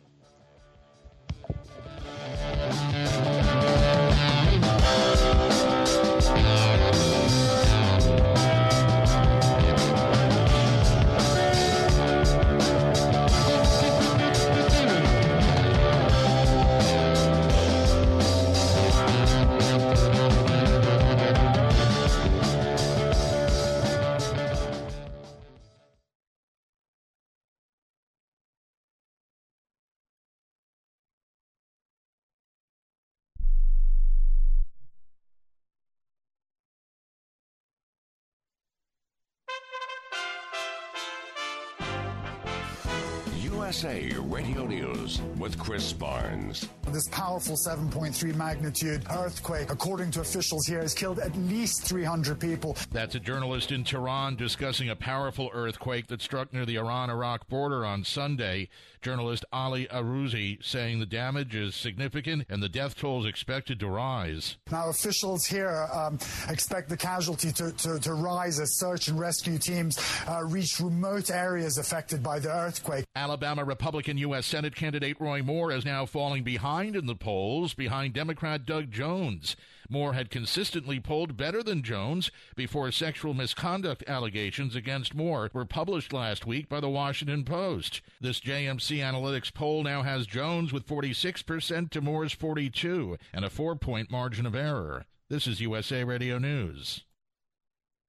USA Radio News with Chris Barnes. This powerful 7.3 magnitude earthquake, according to officials here, has killed at least 300 people. That's a journalist in Tehran discussing a powerful earthquake that struck near the Iran-Iraq border on Sunday. Journalist Ali Arouzi saying the damage is significant and the death toll is expected to rise. Now, officials here expect the casualty to rise as search and rescue teams reach remote areas affected by the earthquake. Alabama Republican U.S. Senate candidate Roy Moore is now falling behind in the polls, behind Democrat Doug Jones. Moore had consistently polled better than Jones before sexual misconduct allegations against Moore were published last week by the Washington Post. This JMC Analytics poll now has Jones with 46% to Moore's 42% and a 4-point margin of error. This is USA Radio News.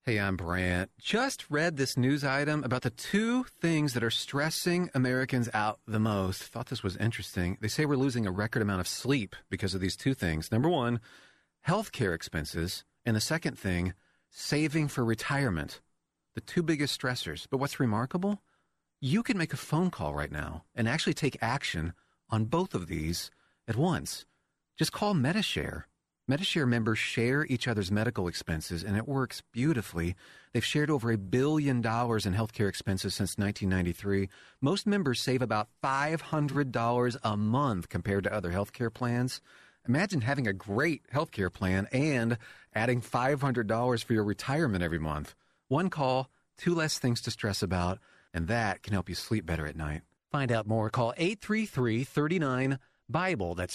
Hey, I'm Brant. Just read this news item about the two things that are stressing Americans out the most. Thought this was interesting. They say we're losing a record amount of sleep because of these two things. Number one, healthcare expenses. And the second thing, saving for retirement. The two biggest stressors. But what's remarkable? You can make a phone call right now and actually take action on both of these at once. Just call Medi-Share. Medi-Share members share each other's medical expenses, and it works beautifully. They've shared over $1 billion in healthcare expenses since 1993. Most members save about $500 a month compared to other healthcare plans. Imagine having a great healthcare plan and adding $500 for your retirement every month. One call, two less things to stress about, and that can help you sleep better at night. Find out more. Call 833-39-BIBLE. That's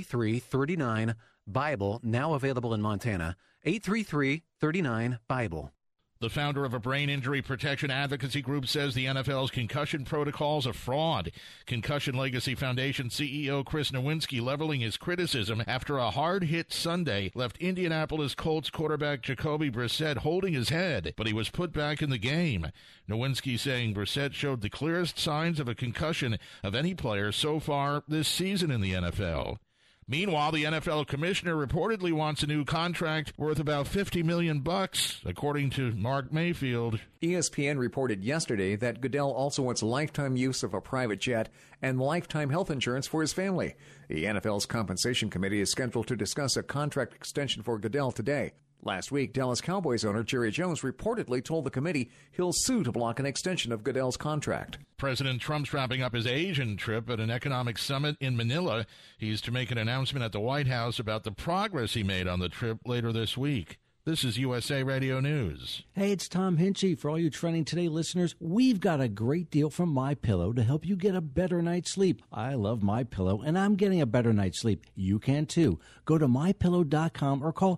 833-39-BIBLE, now available in Montana. 833-39-BIBLE. The founder of a brain injury protection advocacy group says the NFL's concussion protocols are fraud. Concussion Legacy Foundation CEO Chris Nowinski leveling his criticism after a hard-hit Sunday left Indianapolis Colts quarterback Jacoby Brissett holding his head, but he was put back in the game. Nowinski saying Brissett showed the clearest signs of a concussion of any player so far this season in the NFL. Meanwhile, the NFL commissioner reportedly wants a new contract worth about $50 million, according to Mark Mayfield. ESPN reported yesterday that Goodell also wants lifetime use of a private jet and lifetime health insurance for his family. The NFL's compensation committee is scheduled to discuss a contract extension for Goodell today. Last week, Dallas Cowboys owner Jerry Jones reportedly told the committee he'll sue to block an extension of Goodell's contract. President Trump's wrapping up his Asian trip at an economic summit in Manila. He's to make an announcement at the White House about the progress he made on the trip later this week. This is USA Radio News. Hey, it's Tom Hinchy. For all you Trending Today listeners, we've got a great deal from MyPillow to help you get a better night's sleep. I love MyPillow, and I'm getting a better night's sleep. You can, too. Go to MyPillow.com or call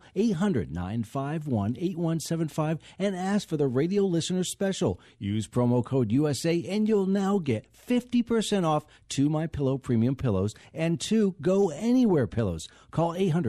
800-951-8175 and ask for the radio listener special. Use promo code USA, and you'll now get 50% off 2 MyPillow premium pillows and 2 Go Anywhere pillows. Call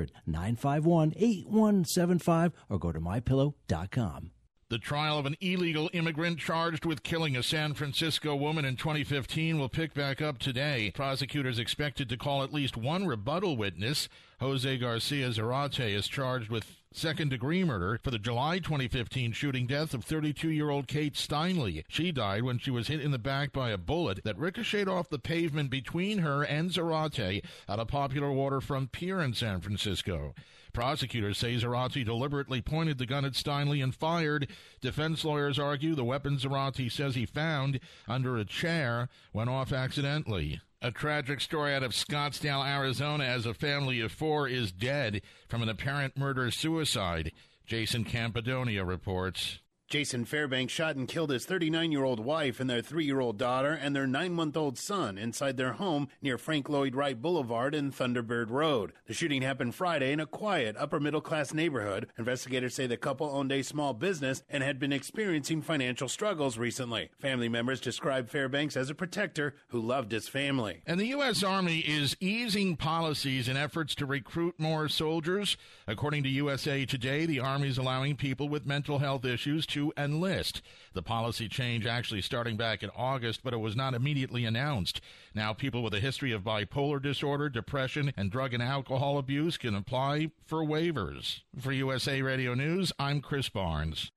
800-951-8175 or go to MyPillow.com. The trial of an illegal immigrant charged with killing a San Francisco woman in 2015 will pick back up today. Prosecutors expected to call at least one rebuttal witness. Jose Garcia Zarate is charged with second-degree murder for the July 2015 shooting death of 32-year-old Kate Steinle. She died when she was hit in the back by a bullet that ricocheted off the pavement between her and Zarate at a popular waterfront pier in San Francisco. Prosecutors say Zarate deliberately pointed the gun at Steinle and fired. Defense lawyers argue the weapon Zarate says he found under a chair went off accidentally. A tragic story out of Scottsdale, Arizona, as a family of 4 is dead from an apparent murder-suicide. Jason Campidonia reports. Jason Fairbanks shot and killed his 39-year-old wife and their 3-year-old daughter and their 9-month-old son inside their home near Frank Lloyd Wright Boulevard and Thunderbird Road. The shooting happened Friday in a quiet, upper-middle-class neighborhood. Investigators say the couple owned a small business and had been experiencing financial struggles recently. Family members described Fairbanks as a protector who loved his family. And the U.S. Army is easing policies in efforts to recruit more soldiers. According to USA Today, the Army is allowing people with mental health issues to enlist. The policy change actually starting back in August, but it was not immediately announced. Now people with a history of bipolar disorder, depression, and drug and alcohol abuse can apply for waivers. For USA Radio News, I'm Chris Barnes.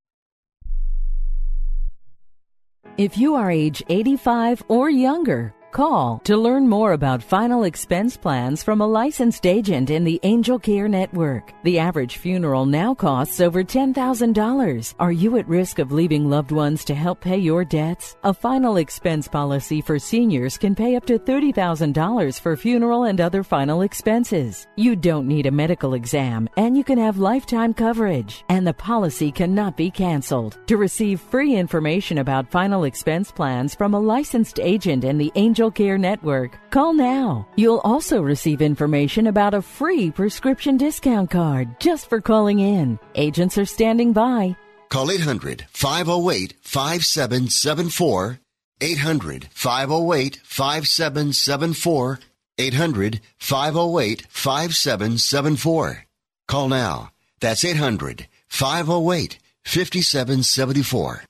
If you are age 85 or younger, call to learn more about final expense plans from a licensed agent in the Angel Care Network. The average funeral now costs over $10,000. Are you at risk of leaving loved ones to help pay your debts? A final expense policy for seniors can pay up to $30,000 for funeral and other final expenses. You don't need a medical exam, and you can have lifetime coverage, and the policy cannot be canceled. To receive free information about final expense plans from a licensed agent in the Angel Care Network, call now. You'll also receive information about a free prescription discount card just for calling in. Agents are standing by. Call 800-508-5774. 800-508-5774. 800-508-5774. Call now. That's 800-508-5774. 5774.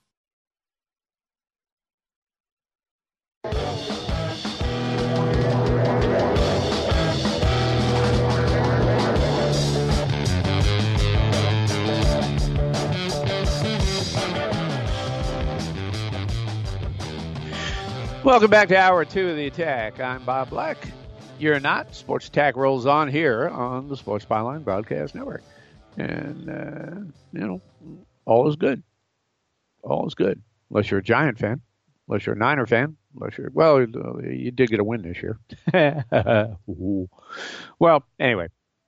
Welcome back to Hour 2 of The Attack. I'm Bob Black. You're not. Sports Attack rolls on here on the Sports Byline Broadcast Network. And, all is good. All is good. Unless you're a Giant fan. Unless you're a Niner fan. Unless you're, well, you did get a win this year. Well, anyway.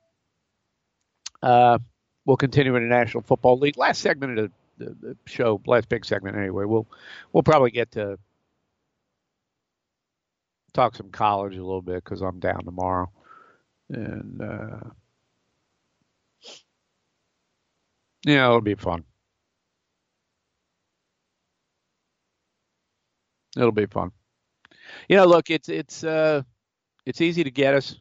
We'll continue in the National Football League. Last segment of the show, last big segment anyway. We'll probably get to talk some college a little bit because I'm down tomorrow. And, it'll be fun. It'll be fun. Look, it's easy to get us.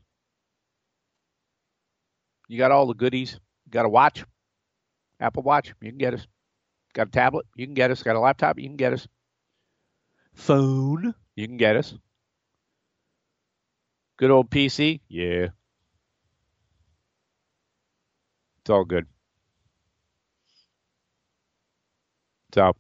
You got all the goodies. You got a watch, Apple Watch, you can get us. Got a tablet, you can get us. Got a laptop, you can get us. Phone, you can get us. Good old PC, yeah. It's all good. So,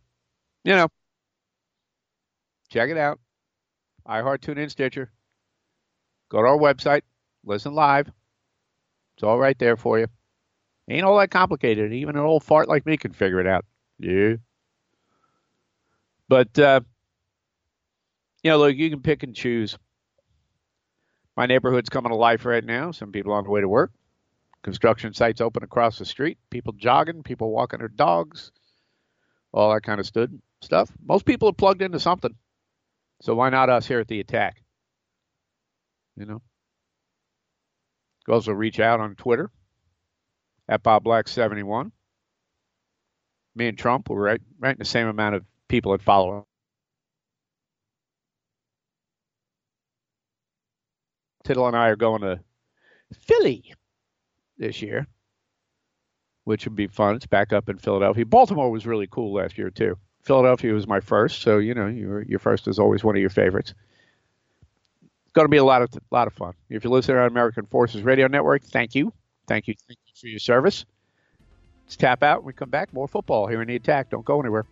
check it out. iHeart, TuneIn, Stitcher. Go to our website. Listen live. It's all right there for you. Ain't all that complicated. Even an old fart like me can figure it out. Yeah. But, look, you can pick and choose. My neighborhood's coming to life right now. Some people on the way to work. Construction sites open across the street. People jogging. People walking their dogs. All that kind of stuff. Most people are plugged into something. So why not us here at The Attack? You can also reach out on Twitter at BobBlack71. Me and Trump were right in the same amount of people that follow him. Tittle and I are going to Philly this year, which would be fun. It's back up in Philadelphia. Baltimore was really cool last year, too. Philadelphia was my first, so, your first is always one of your favorites. It's going to be a lot of fun. If you're listening on American Forces Radio Network, thank you. Thank you for your service. Let's tap out. When we come back, more football here in The Attack. Don't go anywhere.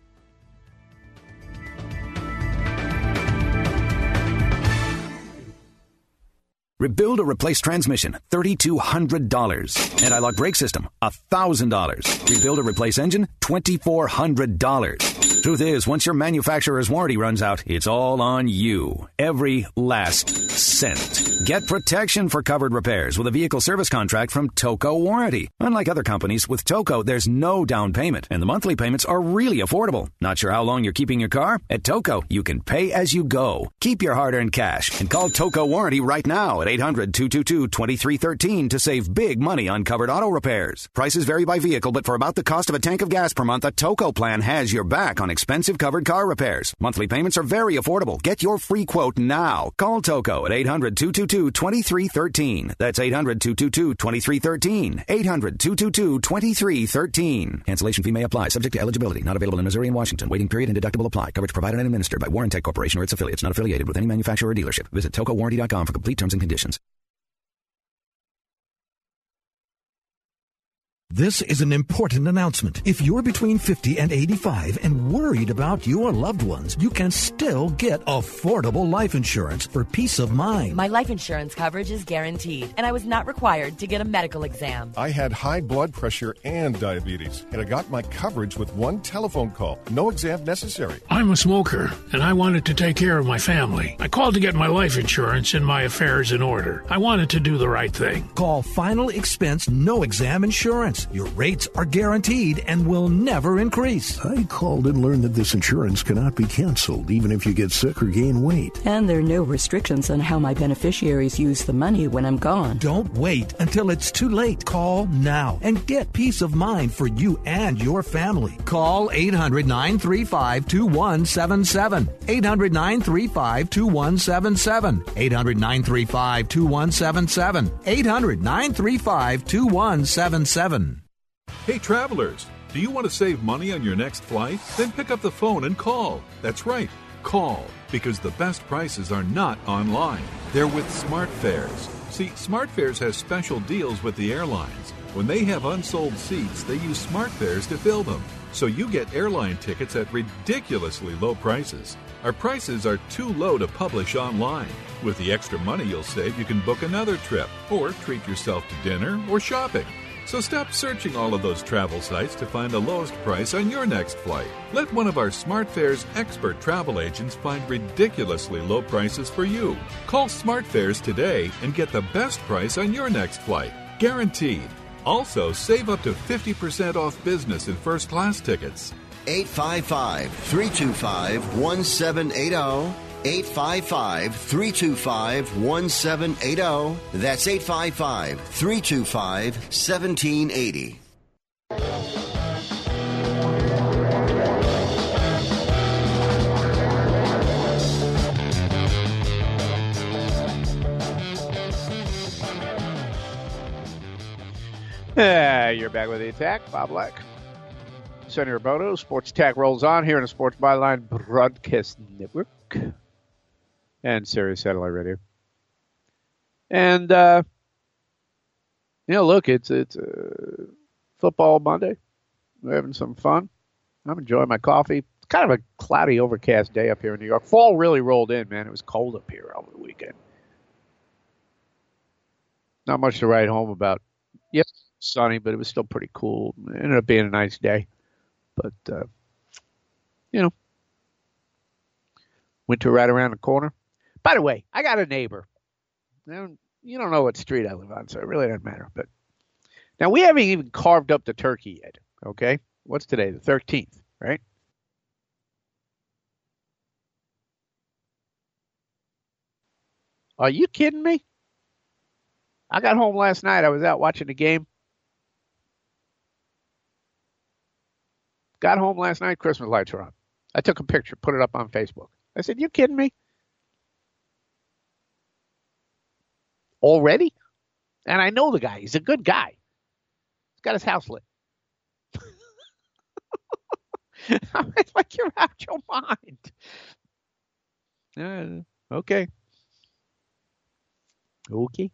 Rebuild or replace transmission, $3,200. Anti-lock brake system, $1,000. Rebuild or replace engine, $2,400. Truth is, once your manufacturer's warranty runs out, it's all on you. Every last cent. Get protection for covered repairs with a vehicle service contract from Toco Warranty. Unlike other companies, with Toco, there's no down payment, and the monthly payments are really affordable. Not sure how long you're keeping your car? At Toco, you can pay as you go. Keep your hard-earned cash and call Toco Warranty right now at 800-222-2313 to save big money on covered auto repairs. Prices vary by vehicle, but for about the cost of a tank of gas per month, a Toco plan has your back on expensive covered car repairs. Monthly payments are very affordable. Get your free quote now. Call Toco at 800-222-2313. That's 800-222-2313. 800-222-2313. Cancellation fee may apply. Subject to eligibility. Not available in Missouri and Washington. Waiting period and deductible apply. Coverage provided and administered by Warrantech Corporation or its affiliates. Not affiliated with any manufacturer or dealership. Visit TocoWarranty.com for complete terms and conditions. This is an important announcement. If you're between 50 and 85 and worried about your loved ones, you can still get affordable life insurance for peace of mind. My life insurance coverage is guaranteed, and I was not required to get a medical exam. I had high blood pressure and diabetes, and I got my coverage with one telephone call. No exam necessary. I'm a smoker, and I wanted to take care of my family. I called to get my life insurance and my affairs in order. I wanted to do the right thing. Call Final Expense No Exam Insurance. Your rates are guaranteed and will never increase. I called and learned that this insurance cannot be canceled, even if you get sick or gain weight. And there are no restrictions on how my beneficiaries use the money when I'm gone. Don't wait until it's too late. Call now and get peace of mind for you and your family. Call 800-935-2177. 800-935-2177. 800-935-2177. 800-935-2177. Hey, travelers, Do you want to save money on your next flight? Then pick up the phone and call. That's right, call, because the best prices are not online. They're with SmartFares. See, SmartFares has special deals with the airlines. When they have unsold seats, they use SmartFares to fill them. So you get airline tickets at ridiculously low prices. Our prices are too low to publish online. With the extra money you'll save, you can book another trip or treat yourself to dinner or shopping. So stop searching all of those travel sites to find the lowest price on your next flight. Let one of our SmartFares expert travel agents find ridiculously low prices for you. Call SmartFares today and get the best price on your next flight. Guaranteed. Also, save up to 50% off business and first class tickets. 855-325-1780. 855-325-1780. That's 855-325-1780. You're back with The Attack. Bob Black. Sonny Roboto. Sports Attack rolls on here on the Sports Byline Broadcast Network and Sirius Satellite Radio. And, look, it's football Monday. We're having some fun. I'm enjoying my coffee. It's kind of a cloudy, overcast day up here in New York. Fall really rolled in, man. It was cold up here over the weekend. Not much to write home about. Yes, sunny, but it was still pretty cool. It ended up being a nice day. But, winter right around the corner. By the way, I got a neighbor. Now, you don't know what street I live on, so it really doesn't matter. But now, we haven't even carved up the turkey yet, okay? What's today? The 13th, right? Are you kidding me? I got home last night. I was out watching the game. Got home last night. Christmas lights were on. I took a picture, put it up on Facebook. I said, you kidding me? Already? And I know the guy. He's a good guy. He's got his house lit. I'm like, you're out your mind. Okay. Okay.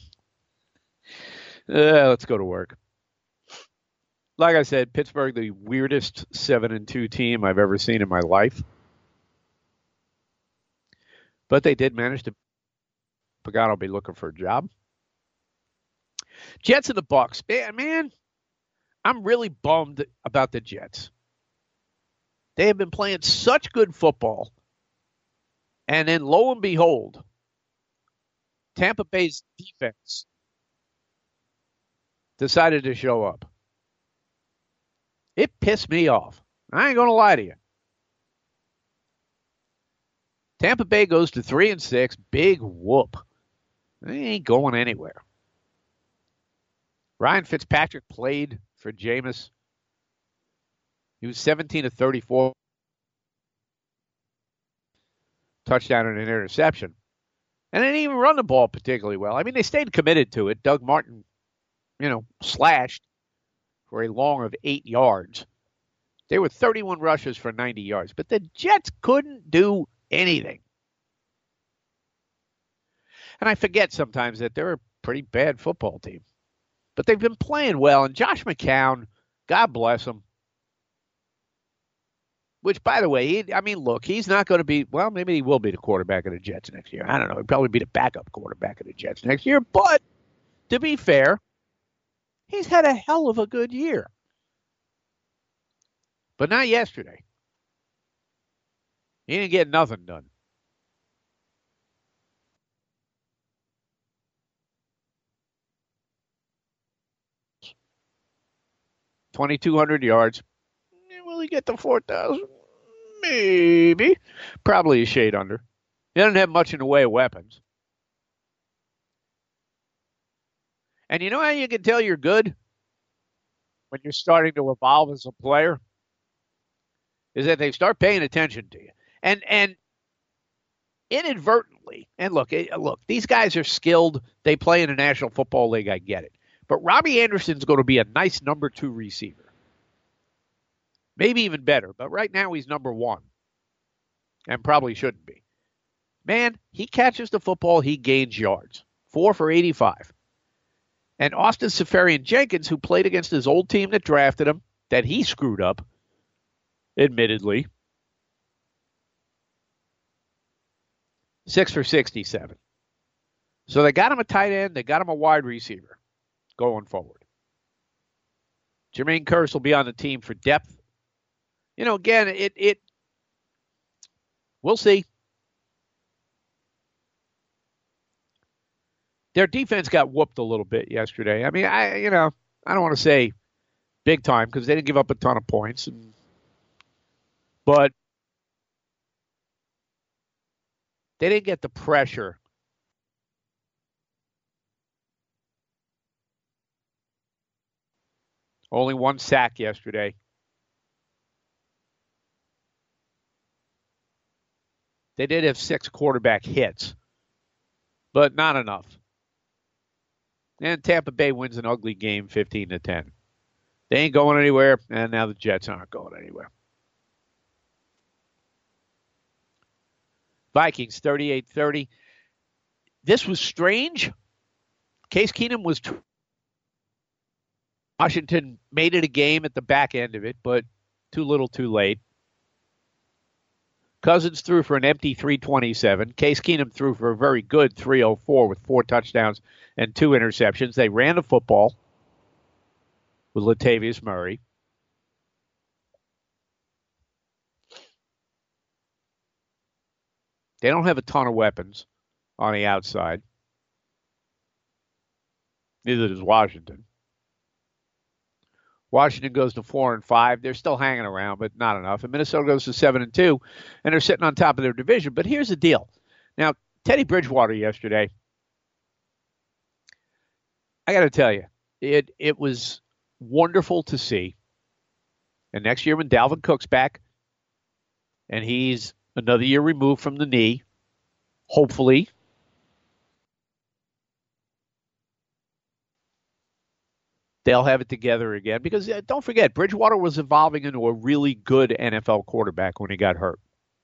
Let's go to work. Like I said, Pittsburgh, the weirdest 7-2 team I've ever seen in my life. But they did manage to. Pagano will be looking for a job. Jets and the Bucks. Man, I'm really bummed about the Jets. They have been playing such good football. And then lo and behold, Tampa Bay's defense decided to show up. It pissed me off. I ain't going to lie to you. Tampa Bay goes to 3-6. Big whoop. They ain't going anywhere. Ryan Fitzpatrick played for Jameis. He was 17 of 34. Touchdown and an interception. And they didn't even run the ball particularly well. I mean, they stayed committed to it. Doug Martin, slashed for a long of 8 yards. They were 31 rushes for 90 yards. But the Jets couldn't do anything. And I forget sometimes that they're a pretty bad football team. But they've been playing well. And Josh McCown, God bless him. Which, by the way, look, he's not going to be, well, maybe he will be the quarterback of the Jets next year. I don't know. He'll probably be the backup quarterback of the Jets next year. But, to be fair, he's had a hell of a good year. But not yesterday. He didn't get nothing done. $2,200 yards. Will he get to 4,000? Maybe. Probably a shade under. He doesn't have much in the way of weapons. And you know how you can tell you're good? When you're starting to evolve as a player? Is that they start paying attention to you. And inadvertently, and look, these guys are skilled. They play in the National Football League. I get it. But Robbie Anderson's going to be a nice number 2 receiver. Maybe even better, but right now he's number one and probably shouldn't be. Man, he catches the football, he gains yards. 4 for 85. And Austin Seferian-Jenkins, who played against his old team that drafted him, that he screwed up, admittedly, 6 for 67. So they got him a tight end, they got him a wide receiver going forward. Jermaine Kearse will be on the team for depth. You know, again, we'll see. Their defense got whooped a little bit yesterday. I mean, I don't want to say big time because they didn't give up a ton of points. But they didn't get the pressure. Only one sack yesterday. They did have 6 quarterback hits, but not enough. And Tampa Bay wins an ugly game 15-10. They ain't going anywhere, and now the Jets aren't going anywhere. Vikings 38-30. This was strange. Case Keenum was Washington made it a game at the back end of it, but too little too late. Cousins threw for an empty 327. Case Keenum threw for a very good 304 with 4 touchdowns and 2 interceptions. They ran the football with Latavius Murray. They don't have a ton of weapons on the outside. Neither does Washington. Washington goes to 4-5. They're still hanging around, but not enough. And Minnesota goes to 7-2, and they're sitting on top of their division. But here's the deal. Now, Teddy Bridgewater yesterday, I got to tell you, it was wonderful to see. And next year when Dalvin Cook's back, and he's another year removed from the knee, hopefully, they'll have it together again. Because don't forget, Bridgewater was evolving into a really good NFL quarterback when he got hurt.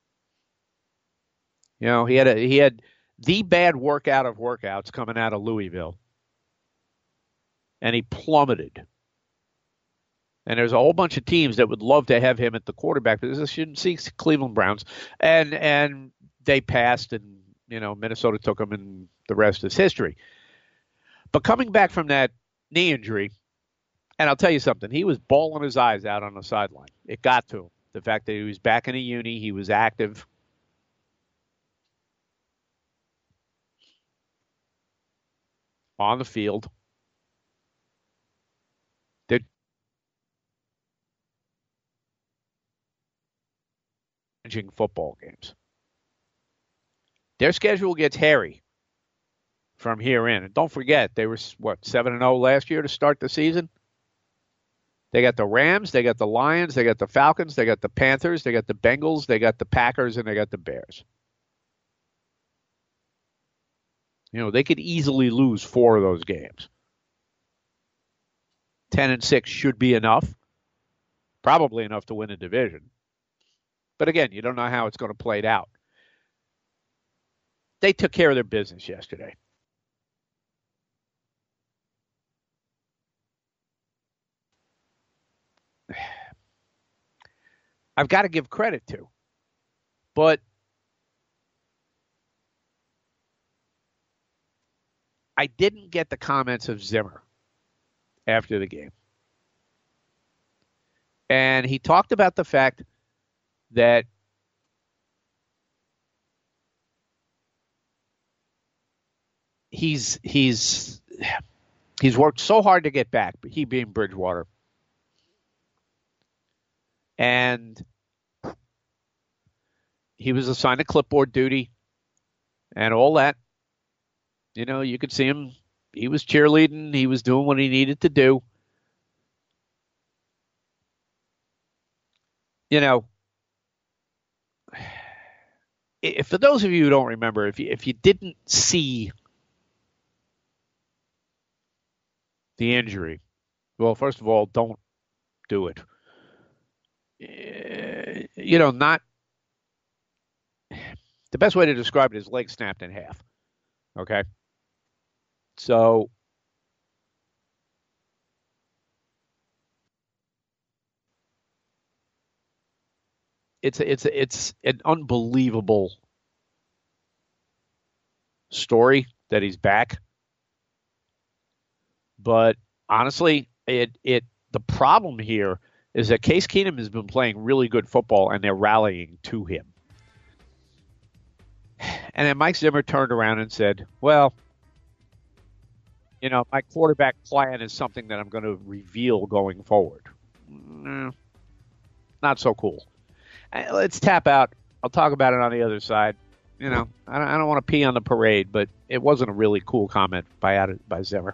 You know, he had the bad workout of workouts coming out of Louisville. And he plummeted. And there's a whole bunch of teams that would love to have him at the quarterback position. See Cleveland Browns. And they passed, and, you know, Minnesota took him, and the rest is history. But coming back from that knee injury, and I'll tell you something, he was bawling his eyes out on the sideline. It got to him. The fact that he was back in a uni, he was active. On the field. They're changing football games. Their schedule gets hairy from here in. And don't forget, they were, 7-0 last year to start the season? They got the Rams, they got the Lions, they got the Falcons, they got the Panthers, they got the Bengals, they got the Packers, and they got the Bears. You know, they could easily lose 4 of those games. 10-6 should be enough. Probably enough to win a division. But again, you don't know how it's going to play out. They took care of their business yesterday. I've got to give credit to. But I didn't get the comments of Zimmer after the game. And he talked about the fact that he's worked so hard to get back, he being Bridgewater. And he was assigned to clipboard duty and all that. You know, you could see him. He was cheerleading. He was doing what he needed to do. You know, for those of you who don't remember, if you didn't see the injury, well, first of all, don't do it. not the best way to describe it is leg snapped in half. Okay. So it's an unbelievable story that he's back. But honestly, the problem here is that Case Keenum has been playing really good football and they're rallying to him. And then Mike Zimmer turned around and said, well, my quarterback plan is something that I'm going to reveal going forward. Not so cool. Let's tap out. I'll talk about it on the other side. I don't want to pee on the parade, but it wasn't a really cool comment by Zimmer.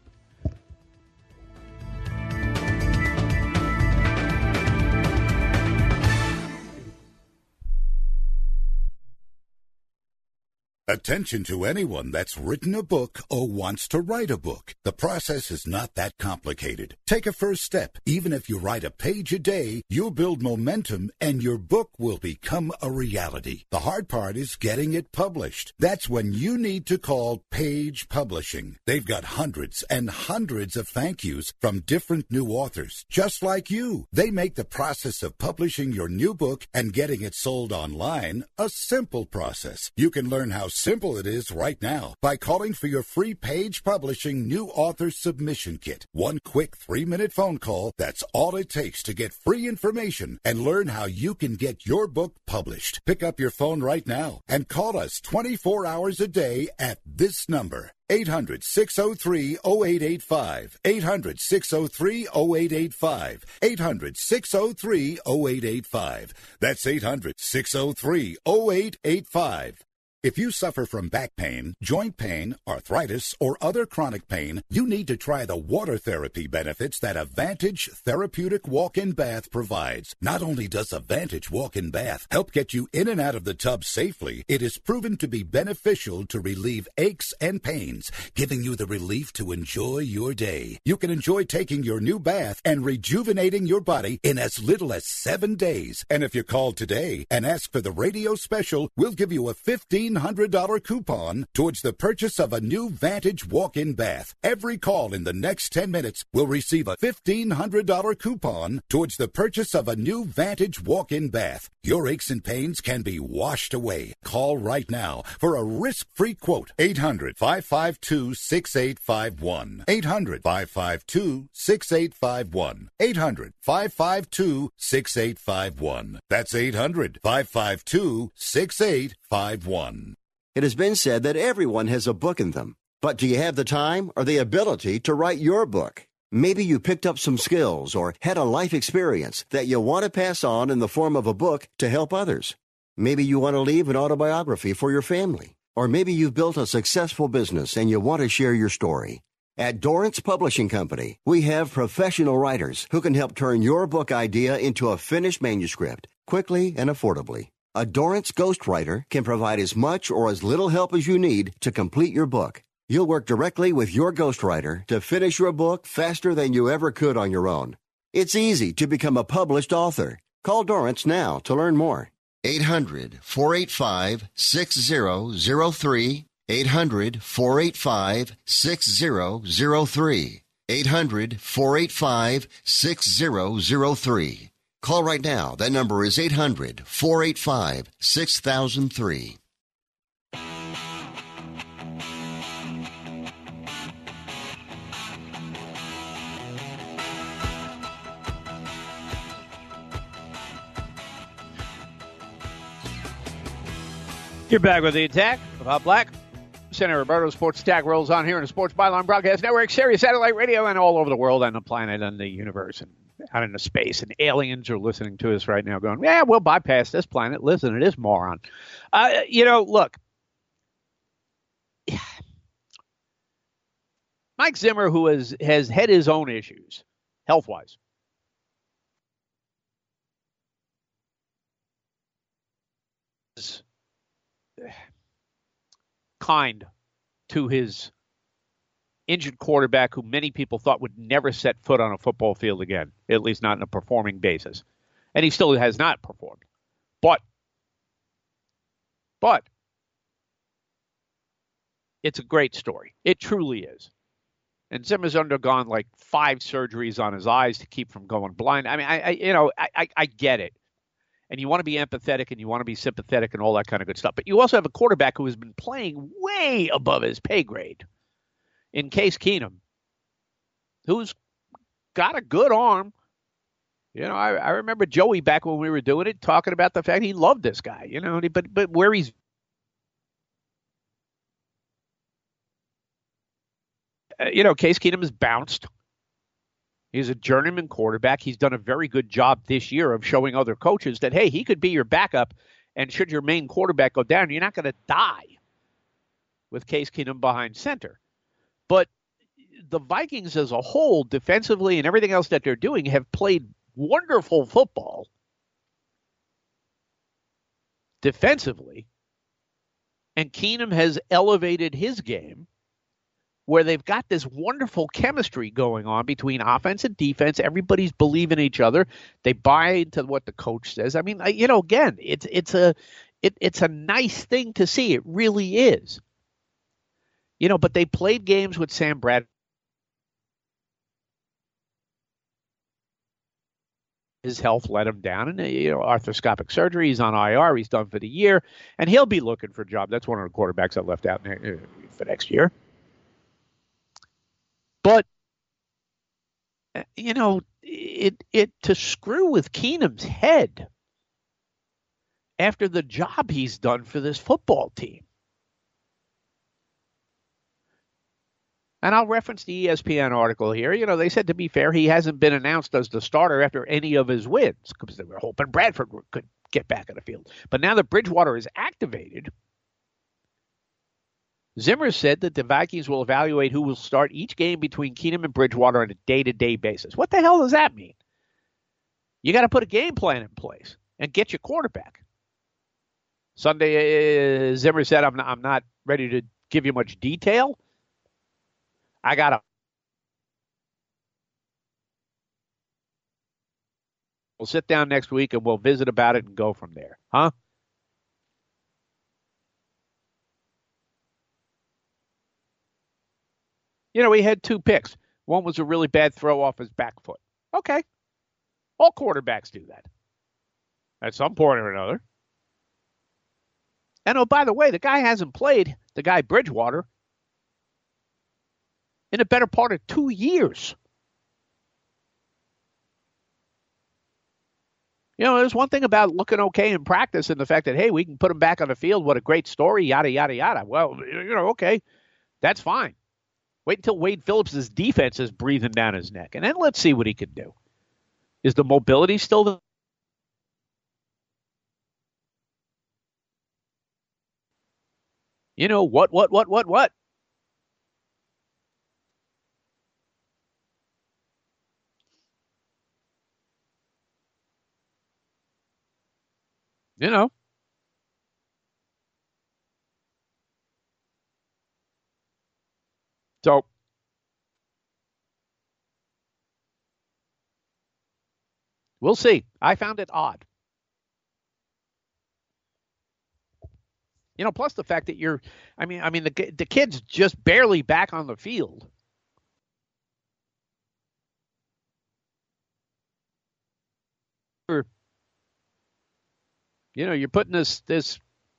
Attention to anyone that's written a book or wants to write a book. The process is not that complicated. Take a first step. Even if you write a page a day, you'll build momentum and your book will become a reality. The hard part is getting it published. That's when you need to call Page Publishing. They've got hundreds and hundreds of thank yous from different new authors, just like you. They make the process of publishing your new book and getting it sold online a simple process. You can learn how simple it is right now by calling for your free Page Publishing New Author Submission Kit. One quick 3-minute phone call, that's all it takes to get free information and learn how you can get your book published. Pick up your phone right now and call us 24 hours a day at this number. 800-603-0885. 800-603-0885. 800-603-0885. That's 800-603-0885. If you suffer from back pain, joint pain, arthritis, or other chronic pain, you need to try the water therapy benefits that Advantage Therapeutic Walk-In Bath provides. Not only does Advantage Walk-In Bath help get you in and out of the tub safely, it is proven to be beneficial to relieve aches and pains, giving you the relief to enjoy your day. You can enjoy taking your new bath and rejuvenating your body in as little as 7 days. And if you call today and ask for the radio special, we'll give you a $1,500 coupon towards the purchase of a new Vantage walk-in bath. Every call in the next 10 minutes will receive a $1,500 coupon towards the purchase of a new Vantage walk-in bath. Your aches and pains can be washed away. Call right now for a risk-free quote. 800-552-6851. 800-552-6851. 800-552-6851. That's 800-552-6851. It has been said that everyone has a book in them. But do you have the time or the ability to write your book? Maybe you picked up some skills or had a life experience that you want to pass on in the form of a book to help others. Maybe you want to leave an autobiography for your family. Or maybe you've built a successful business and you want to share your story. At Dorrance Publishing Company, we have professional writers who can help turn your book idea into a finished manuscript quickly and affordably. A Dorrance ghostwriter can provide as much or as little help as you need to complete your book. You'll work directly with your ghostwriter to finish your book faster than you ever could on your own. It's easy to become a published author. Call Dorrance now to learn more. 800-485-6003. 800-485-6003. 800-485-6003. Call right now. That number is 800-485-6003. You're back with the attack of Bob Black. Senator Roberto Sports Attack rolls on here in the Sports Byline Broadcast Network, Sirius Satellite Radio, and all over the world and the planet and the universe and out into space. And aliens are listening to us right now going, yeah, we'll bypass this planet. Listen to this moron. Look. Mike Zimmer, who has had his own issues, health-wise, kind to his injured quarterback who many people thought would never set foot on a football field again, at least not on a performing basis. And he still has not performed. But it's a great story. It truly is. And Zimmer's undergone like 5 surgeries on his eyes to keep from going blind. I mean, I get it. And you want to be empathetic and you want to be sympathetic and all that kind of good stuff. But you also have a quarterback who has been playing way above his pay grade in Case Keenum, who's got a good arm. You know, I remember Joey back when we were doing it talking about the fact he loved this guy, you know, but where he's Case Keenum has bounced. He's a journeyman quarterback. He's done a very good job this year of showing other coaches that, hey, he could be your backup, and should your main quarterback go down, you're not going to die with Case Keenum behind center. But the Vikings as a whole, defensively and everything else that they're doing, have played wonderful football defensively, and Keenum has elevated his game, where they've got this wonderful chemistry going on between offense and defense. Everybody's believing each other. They buy into what the coach says. I mean, again, it's a nice thing to see. It really is. But they played games with Sam Bradford. His health let him down, and arthroscopic surgery. He's on IR. He's done for the year, and he'll be looking for a job. That's one of the quarterbacks I left out for next year. But, it to screw with Keenum's head after the job he's done for this football team. And I'll reference the ESPN article here. They said, to be fair, he hasn't been announced as the starter after any of his wins because they were hoping Bradford could get back on the field. But now that Bridgewater is activated, Zimmer said that the Vikings will evaluate who will start each game between Keenum and Bridgewater on a day-to-day basis. What the hell does that mean? You got to put a game plan in place and get your quarterback. Sunday, Zimmer said, I'm not ready to give you much detail. We'll sit down next week and we'll visit about it and go from there. Huh? He had 2 picks. One was a really bad throw off his back foot. Okay. All quarterbacks do that at some point or another. And, oh, by the way, the guy hasn't played, the guy Bridgewater, in a better part of 2 years. There's one thing about looking okay in practice and the fact that, hey, we can put him back on the field. What a great story, yada, yada, yada. Well, okay, that's fine. Wait until Wade Phillips' defense is breathing down his neck, and then let's see what he can do. Is the mobility still the... What? So, we'll see. I found it odd. Plus the fact that the kid's just barely back on the field. You're putting this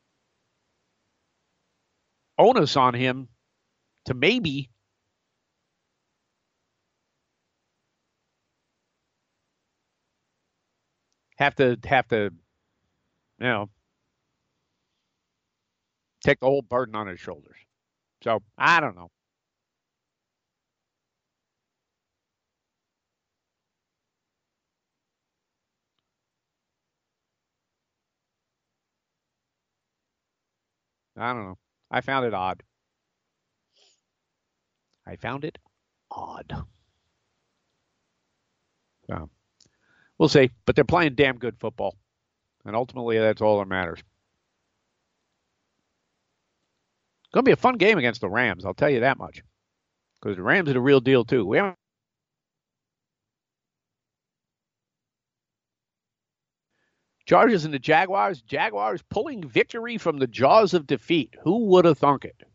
onus on him to maybe have to take the whole burden on his shoulders. So I don't know. I found it odd. So, we'll see. But they're playing damn good football. And ultimately, that's all that matters. It's going to be a fun game against the Rams, I'll tell you that much. Because the Rams are the real deal, too. We haven't Chargers and the Jaguars. Jaguars pulling victory from the jaws of defeat. Who would have thunk it?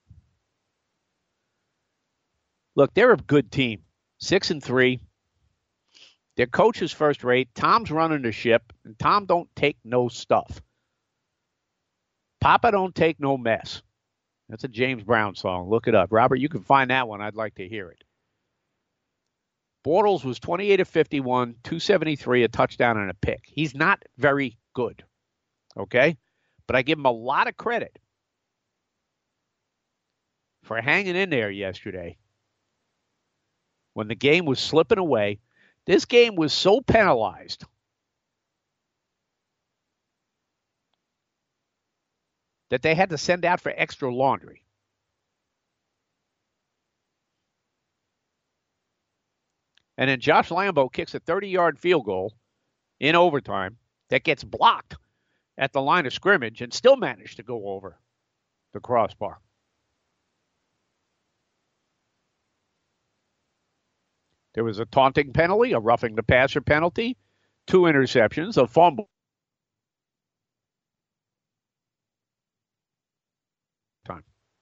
Look, they're a good team. 6-3. Their coach is first rate. Tom's running the ship, and Tom don't take no stuff. Papa don't take no mess. That's a James Brown song. Look it up. Robert, you can find that one. I'd like to hear it. Bortles was 28 of 51, 273, a touchdown and a pick. He's not very good, okay? But I give him a lot of credit for hanging in there yesterday when the game was slipping away. This game was so penalized that they had to send out for extra laundry. And then Josh Lambo kicks a 30-yard field goal in overtime that gets blocked at the line of scrimmage and still managed to go over the crossbar. There was a taunting penalty, a roughing the passer penalty, 2 interceptions, a fumble. Time.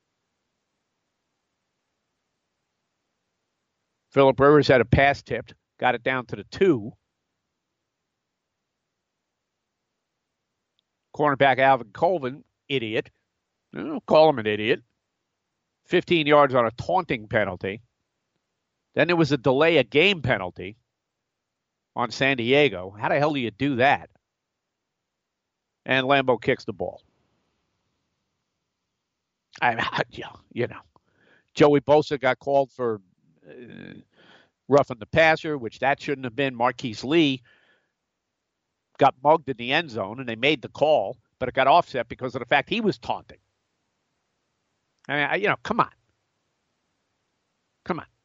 Phillip Rivers had a pass tipped, got it down to the 2. Cornerback Alvin Colvin, idiot. Call him an idiot. 15 yards on a taunting penalty. Then there was a delay of game penalty on San Diego. How the hell do you do that? And Lambo kicks the ball. Joey Bosa got called for roughing the passer, which that shouldn't have been. Marquise Lee got mugged in the end zone, and they made the call, but it got offset because of the fact he was taunting. I mean, come on. Come on.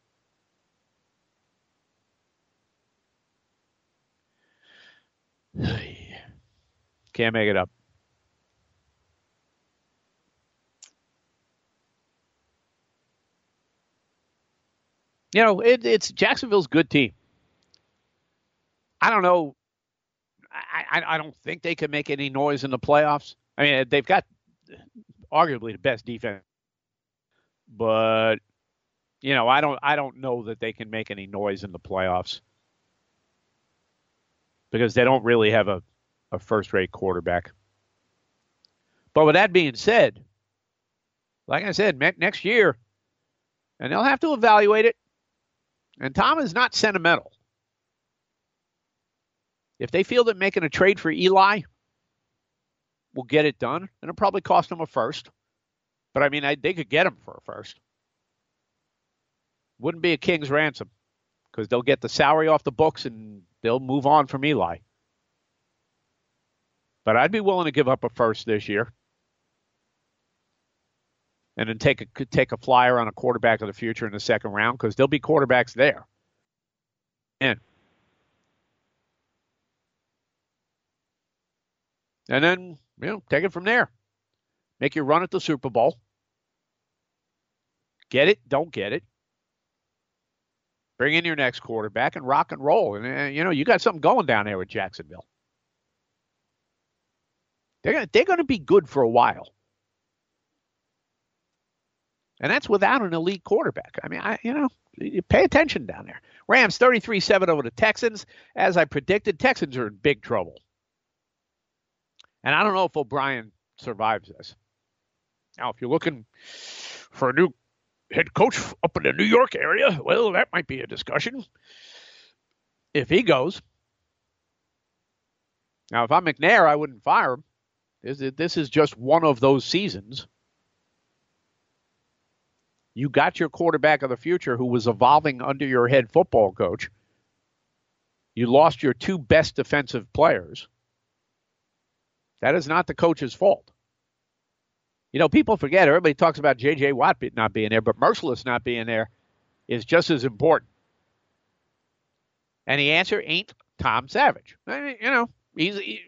Can't make it up. It's Jacksonville's good team. I don't know. I don't think they can make any noise in the playoffs. I mean, they've got arguably the best defense, but I don't know that they can make any noise in the playoffs because they don't really have a first-rate quarterback. But with that being said, like I said, next year, and they'll have to evaluate it, and Tom is not sentimental. If they feel that making a trade for Eli will get it done, then it'll probably cost them a first. But, I mean, they could get him for a first. Wouldn't be a king's ransom because they'll get the salary off the books and they'll move on from Eli. But I'd be willing to give up a first this year and then take a flyer on a quarterback of the future in the second round because there'll be quarterbacks there. And then, take it from there. Make your run at the Super Bowl. Get it, don't get it. Bring in your next quarterback and rock and roll. And, you got something going down there with Jacksonville. They're going to be good for a while. And that's without an elite quarterback. I mean, you pay attention down there. Rams 33-7 over the Texans. As I predicted, Texans are in big trouble. And I don't know if O'Brien survives this. Now, if you're looking for a new head coach up in the New York area, well, that might be a discussion. If he goes. Now, if I'm McNair, I wouldn't fire him. This is just one of those seasons. You got your quarterback of the future who was evolving under your head football coach. You lost your 2 best defensive players. That is not the coach's fault. People forget, everybody talks about J.J. Watt not being there, but Merciless not being there is just as important. And the answer ain't Tom Savage. I mean,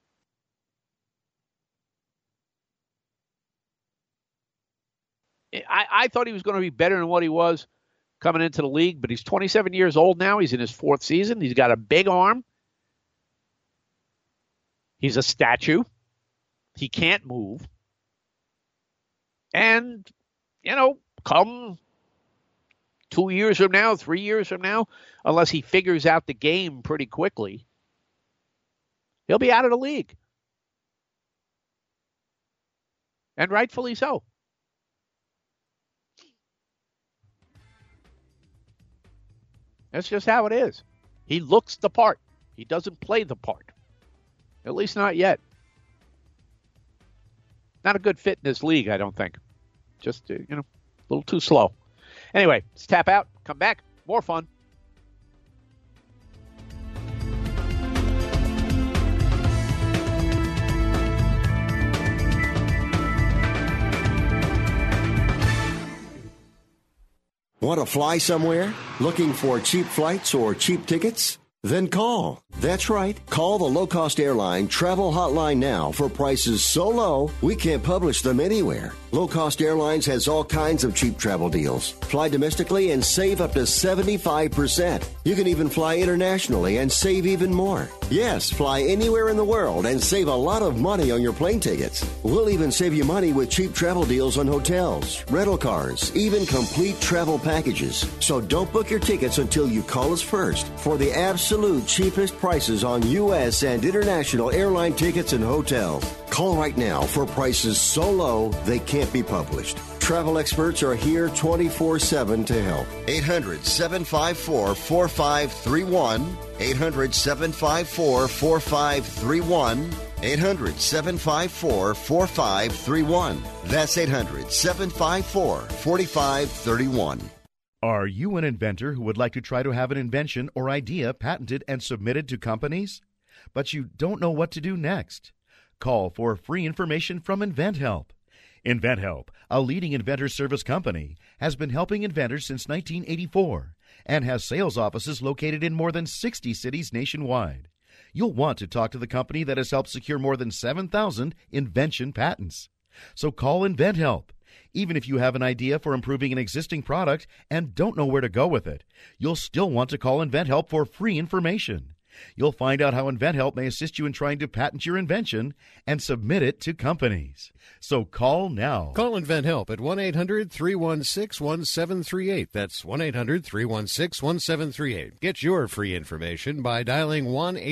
I thought he was going to be better than what he was coming into the league, but he's 27 years old now. He's in his 4th season. He's got a big arm. He's a statue. He can't move. And, come 2 years from now, 3 years from now, unless he figures out the game pretty quickly, he'll be out of the league. And rightfully so. That's just how it is. He looks the part. He doesn't play the part. At least not yet. Not a good fit in this league, I don't think. Just, a little too slow. Anyway, let's tap out. Come back. More fun. Want to fly somewhere? Looking for cheap flights or cheap tickets? Then call. That's right. Call the low-cost airline travel hotline now for prices so low we can't publish them anywhere. Low Cost Airlines has all kinds of cheap travel deals. Fly domestically and save up to 75%. You can even fly internationally and save even more. Yes, fly anywhere in the world and save a lot of money on your plane tickets. We'll even save you money with cheap travel deals on hotels, rental cars, even complete travel packages. So don't book your tickets until you call us first for the absolute cheapest prices on U.S. and international airline tickets and hotels. Call right now for prices so low they can't be published. Travel experts are here 24/7 to help. 800-754-4531. 800-754-4531. 800-754-4531. That's 800-754-4531. Are you an inventor who would like to try to have an invention or idea patented and submitted to companies, but you don't know what to do next? Call for free information from InventHelp. InventHelp, a leading inventor service company, has been helping inventors since 1984 and has sales offices located in more than 60 cities nationwide. You'll want to talk to the company that has helped secure more than 7,000 invention patents. So call InventHelp. Even if you have an idea for improving an existing product and don't know where to go with it, you'll still want to call InventHelp for free information. You'll find out how InventHelp may assist you in trying to patent your invention and submit it to companies. So call now. Call InventHelp at 1-800-316-1738. That's 1-800-316-1738. Get your free information by dialing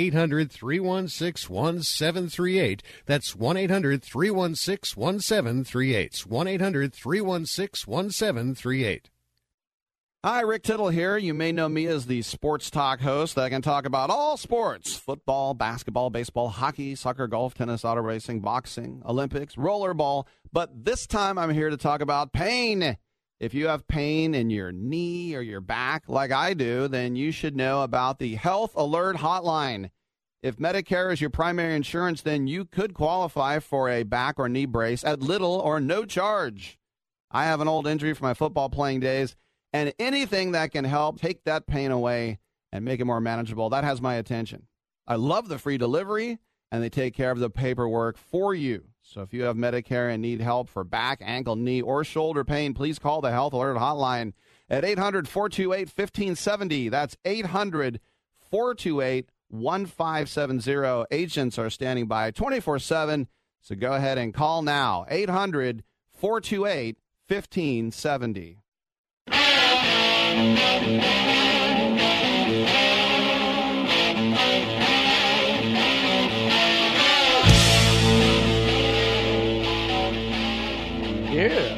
1-800-316-1738. That's 1-800-316-1738. 1-800-316-1738. Hi, Rick Tittle here. You may know me as the sports talk host that can talk about all sports: football, basketball, baseball, hockey, soccer, golf, tennis, auto racing, boxing, Olympics, rollerball. But this time I'm here to talk about pain. If you have pain in your knee or your back like I do, then you should know about the Health Alert Hotline. If Medicare is your primary insurance, then you could qualify for a back or knee brace at little or no charge. I have an old injury from my football playing days, and anything that can help take that pain away and make it more manageable, that has my attention. I love the free delivery, and they take care of the paperwork for you. So if you have Medicare and need help for back, ankle, knee, or shoulder pain, please call the Health Alert Hotline at 800-428-1570. That's 800-428-1570. Agents are standing by 24/7, so go ahead and call now. 800-428-1570. Yeah.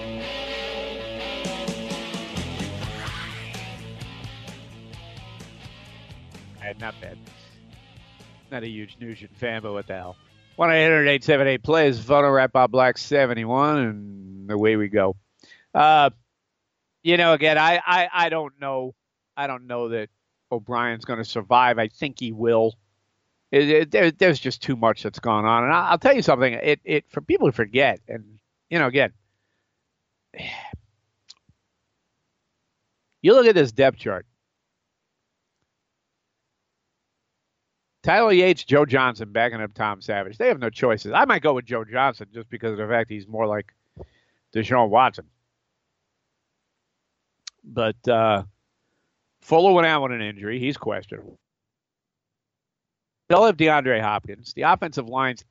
Not bad. Not a huge Nugent fan, but what the hell. 1-800-878-PLAYS, photo rap Bob Black 71, and away we go. Again, I don't know. I don't know that O'Brien's going to survive. I think he will. There's just too much that's gone on. And I'll tell you something. It for people to forget, and, again, you look at this depth chart. Tyler Yates, Joe Johnson backing up Tom Savage. They have no choices. I might go with Joe Johnson just because of the fact he's more like Deshaun Watson. But Fuller went out with an injury. He's questionable. They'll have DeAndre Hopkins. The offensive line's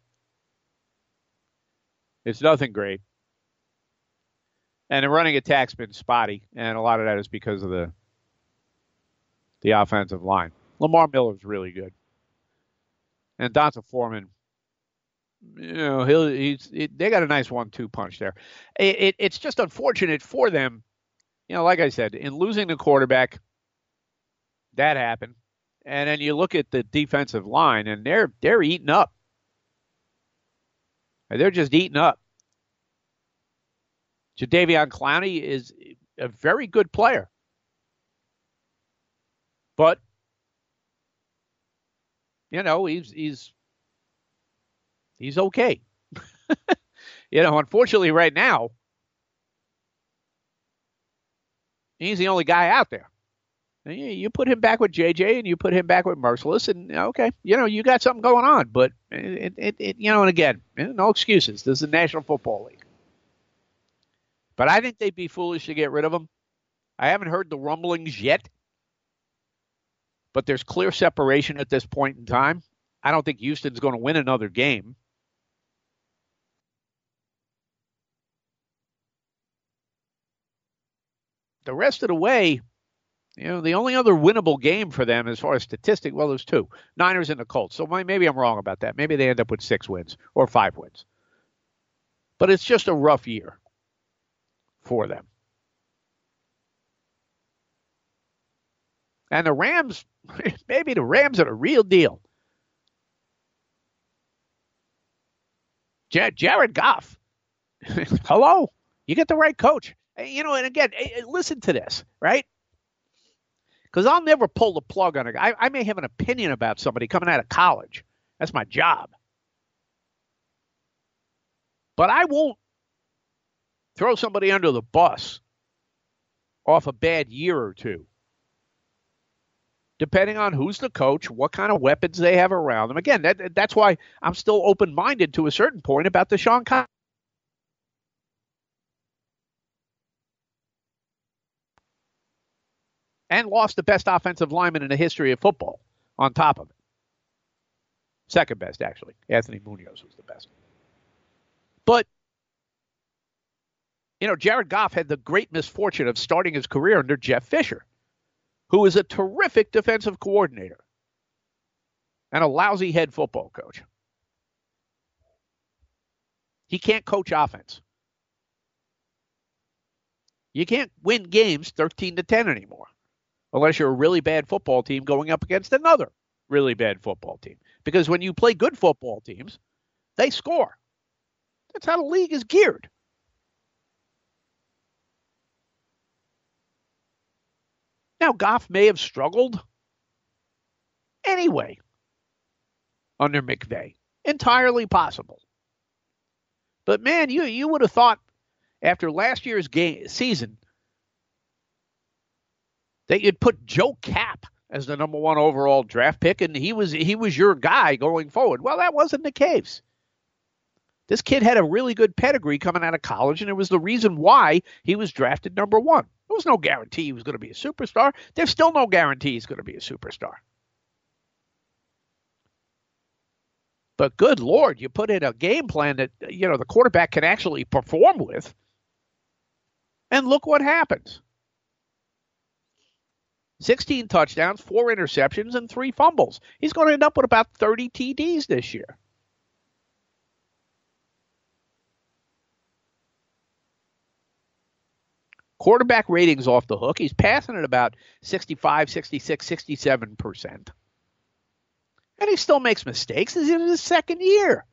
It's nothing great. And the running attack's been spotty, and a lot of that is because of the offensive line. Lamar Miller's really good. And Donta Foreman, they got a nice 1-2 punch there. It's just unfortunate for them. Like I said, in losing the quarterback, that happened. And then you look at the defensive line, and they're eating up. They're just eating up. Jadeveon Clowney is a very good player. But, he's okay. Unfortunately right now, he's the only guy out there. You put him back with JJ and you put him back with Merciless, and okay, you got something going on. But and again, no excuses. This is the National Football League. But I think they'd be foolish to get rid of him. I haven't heard the rumblings yet, but there's clear separation at this point in time. I don't think Houston's going to win another game. The rest of the way, the only other winnable game for them as far as statistics, well, there's two. Niners and the Colts. So maybe I'm wrong about that. Maybe they end up with 6 wins or 5 wins. But it's just a rough year for them. And the Rams, maybe the Rams are the real deal. Jared Goff. Hello? You get the right coach. And again, listen to this, right? Because I'll never pull the plug on a guy. I may have an opinion about somebody coming out of college. That's my job. But I won't throw somebody under the bus off a bad year or two, depending on who's the coach, what kind of weapons they have around them. Again, that's why I'm still open-minded to a certain point about the Sean Kyle. And lost the best offensive lineman in the history of football on top of it. Second best, actually. Anthony Munoz was the best. But, Jared Goff had the great misfortune of starting his career under Jeff Fisher, who is a terrific defensive coordinator and a lousy head football coach. He can't coach offense. You can't win games 13-10 anymore. Unless you're a really bad football team going up against another really bad football team. Because when you play good football teams, they score. That's how the league is geared. Now, Goff may have struggled anyway under McVay. Entirely possible. But, man, you would have thought after last year's season that you'd put Joe Kapp as the number 1 overall draft pick, and he was your guy going forward. Well, that wasn't the case. This kid had a really good pedigree coming out of college, and it was the reason why he was drafted number 1. There was no guarantee he was going to be a superstar. There's still no guarantee he's going to be a superstar. But good Lord, you put in a game plan that, the quarterback can actually perform with, and look what happens. 16 touchdowns, 4 interceptions, and 3 fumbles. He's going to end up with about 30 TDs this year. Quarterback ratings off the hook. He's passing at about 65, 66, 67%. And he still makes mistakes. He's in his second year.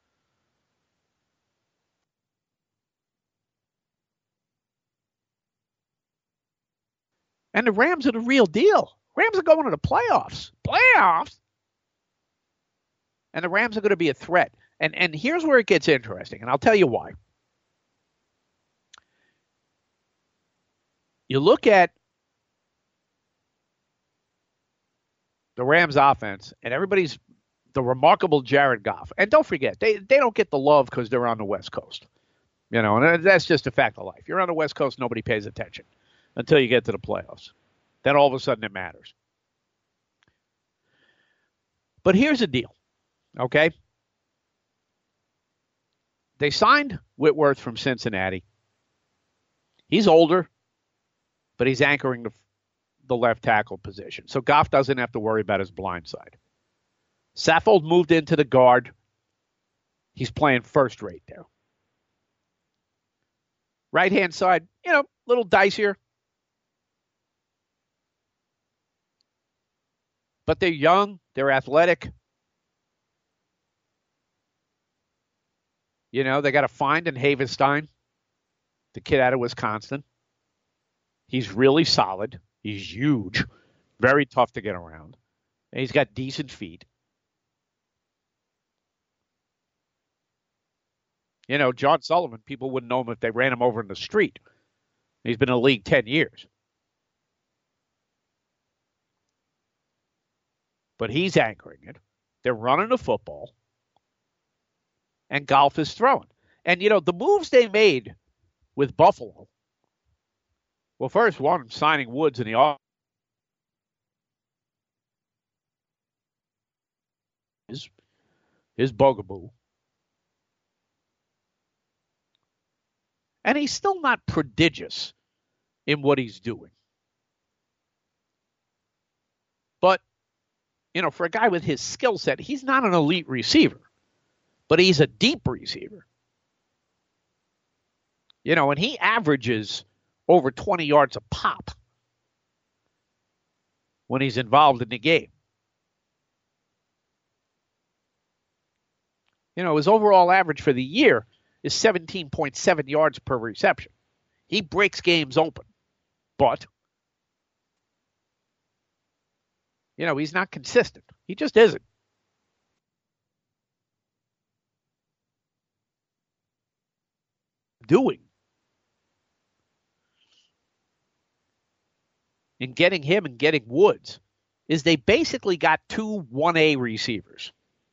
And the Rams are the real deal. Rams are going to the playoffs. Playoffs? And the Rams are going to be a threat. And here's where it gets interesting, and I'll tell you why. You look at the Rams offense, and everybody's the remarkable Jared Goff. And don't forget, they don't get the love because they're on the West Coast. And that's just a fact of life. You're on the West Coast, nobody pays attention until you get to the playoffs. Then all of a sudden it matters. But here's the deal, okay? They signed Whitworth from Cincinnati. He's older, but he's anchoring the left tackle position. So Goff doesn't have to worry about his blind side. Saffold moved into the guard. He's playing first rate there. Right-hand side, little dicier. But they're young. They're athletic. They got to find in Havenstein, the kid out of Wisconsin. He's really solid. He's huge. Very tough to get around. And he's got decent feet. John Sullivan, people wouldn't know him if they ran him over in the street. He's been in the league 10 years. But he's anchoring it. They're running the football. And Goff is throwing. And, the moves they made with Buffalo. Well, first one, signing Woods in the off. His bugaboo. And he's still not prodigious in what he's doing. But, for a guy with his skill set, he's not an elite receiver. But he's a deep receiver. And he averages over 20 yards a pop when he's involved in the game. His overall average for the year is 17.7 yards per reception. He breaks games open. But, he's not consistent. He just isn't. Doing in getting him and getting Woods is they basically got two 1A receivers.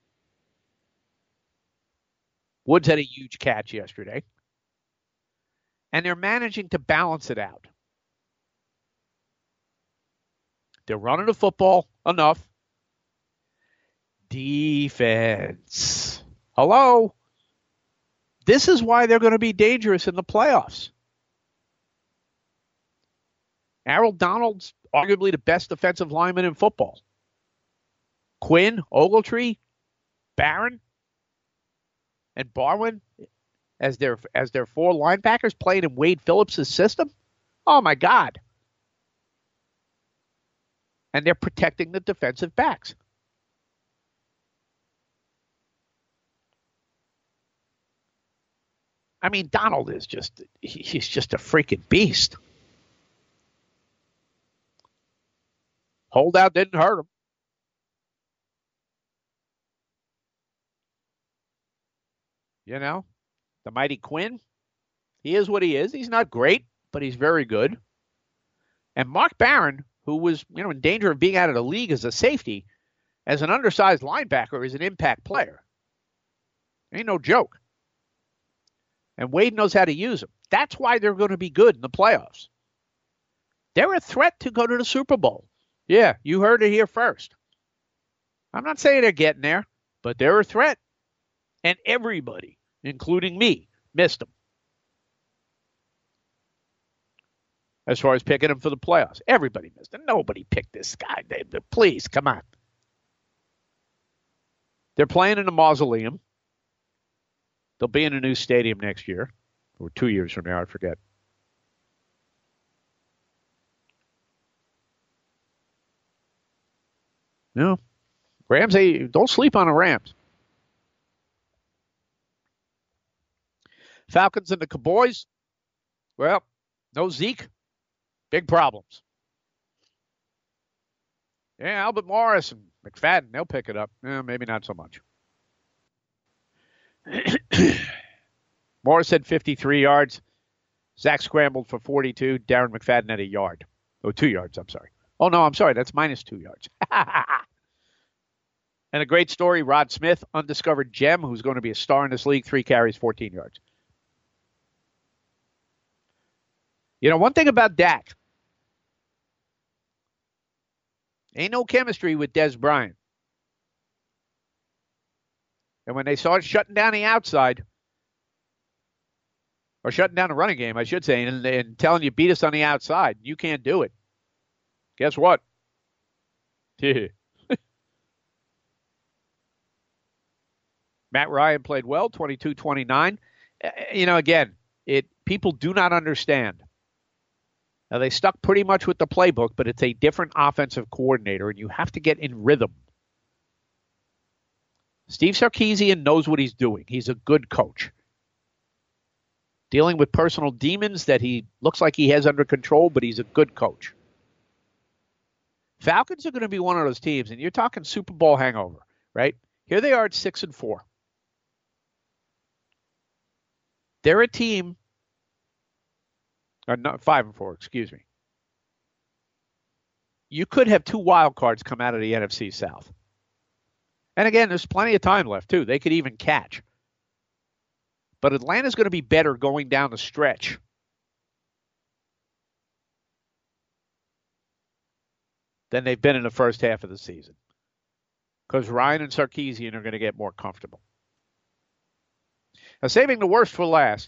Woods had a huge catch yesterday. And they're managing to balance it out. They're running the football enough. Defense. Hello? This is why they're going to be dangerous in the playoffs. Aaron Donald's arguably the best defensive lineman in football. Quinn, Ogletree, Barron, and Barwin as their four linebackers playing in Wade Phillips' system. Oh, my God. And they're protecting the defensive backs. I mean, Donald is he's just a freaking beast. Holdout didn't hurt him. The mighty Quinn, he is what he is. He's not great, but he's very good. And Mark Barron, who was, in danger of being out of the league as a safety, as an undersized linebacker, is an impact player. Ain't no joke. And Wade knows how to use them. That's why they're going to be good in the playoffs. They're a threat to go to the Super Bowl. Yeah, you heard it here first. I'm not saying they're getting there, but they're a threat. And everybody, including me, missed them. As far as picking him for the playoffs. Everybody missed him. Nobody picked this guy. Please, come on. They're playing in a mausoleum. They'll be in a new stadium next year. Or 2 years from now, I forget. No. Rams, don't sleep on the Rams. Falcons and the Cowboys. Well, no Zeke. Big problems. Yeah, Albert Morris and McFadden, they'll pick it up. Maybe not so much. Morris had 53 yards. Zach scrambled for 42. Darren McFadden had a yard. Oh, 2 yards, I'm sorry. Oh, no, I'm sorry. That's minus 2 yards. And a great story, Rod Smith, undiscovered gem, who's going to be a star in this league, 3 carries, 14 yards. One thing about Dak, ain't no chemistry with Dez Bryant. And when they started shutting down the outside, or shutting down the running game, I should say, and telling you beat us on the outside, you can't do it. Guess what? Matt Ryan played well, 22-29. Again, people do not understand. Now, they stuck pretty much with the playbook, but it's a different offensive coordinator, and you have to get in rhythm. Steve Sarkisian knows what he's doing. He's a good coach. Dealing with personal demons that he looks like he has under control, but he's a good coach. Falcons are going to be one of those teams, and you're talking Super Bowl hangover, right? Here they are at 6-4. They're a team, or not 5-4, excuse me. You could have two wild cards come out of the NFC South. And again, there's plenty of time left, too. They could even catch. But Atlanta's going to be better going down the stretch. Than they've been in the first half of the season. Because Ryan and Sarkisian are going to get more comfortable. Now, saving the worst for last.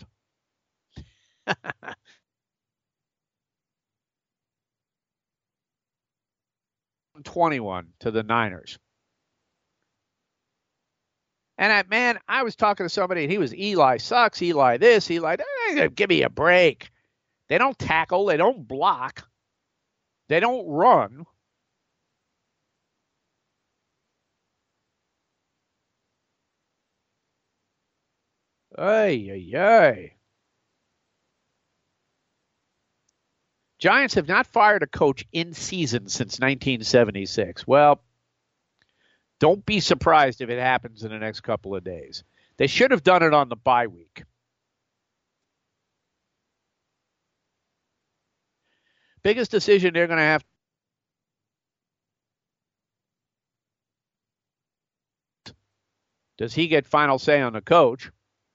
21 to the Niners. And I was talking to somebody, and he was Eli sucks, Eli this, Eli that. Give me a break. They don't tackle. They don't block. They don't run. Ay. Giants have not fired a coach in season since 1976. Well, don't be surprised if it happens in the next couple of days. They should have done it on the bye week. Biggest decision they're going to have. Does he get final say on the coach?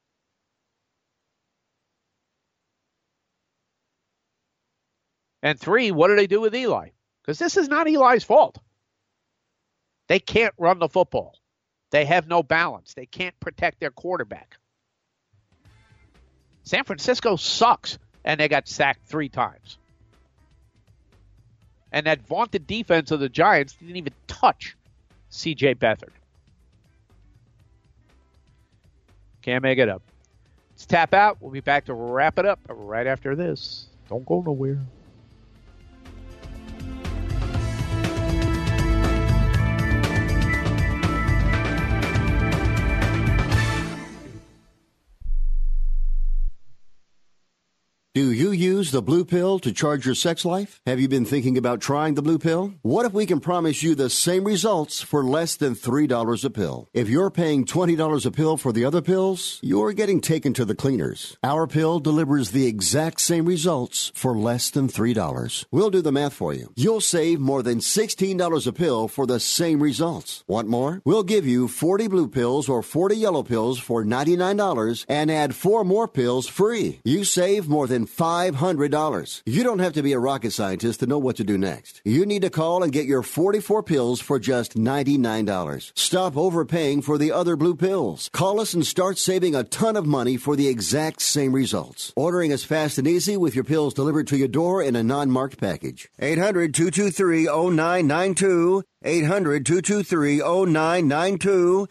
And 3, what do they do with Eli? Because this is not Eli's fault. They can't run the football. They have no balance. They can't protect their quarterback. San Francisco sucks, and they got sacked 3 times. And that vaunted defense of the Giants didn't even touch C.J. Beathard. Can't make it up. Let's tap out. We'll be back to wrap it up right after this. Don't go nowhere. Do you use the blue pill to charge your sex life? Have you been thinking about trying the blue pill? What if we can promise you the same results for less than $3 a pill? If you're paying $20 a pill for the other pills, you're getting taken to the cleaners. Our pill delivers the exact same results for less than $3. We'll do the math for you. You'll save more than $16 a pill for the same results. Want more? We'll give you 40 blue pills or 40 yellow pills for $99 and add 4 more pills free. You save more than $500. You don't have to be a rocket scientist to know what to do next. You need to call and get your 44 pills for just $99. Stop overpaying for the other blue pills. Call us and start saving a ton of money for the exact same results. Ordering is fast and easy with your pills delivered to your door in a non-marked package. 800-223-0992. 800-223-0992.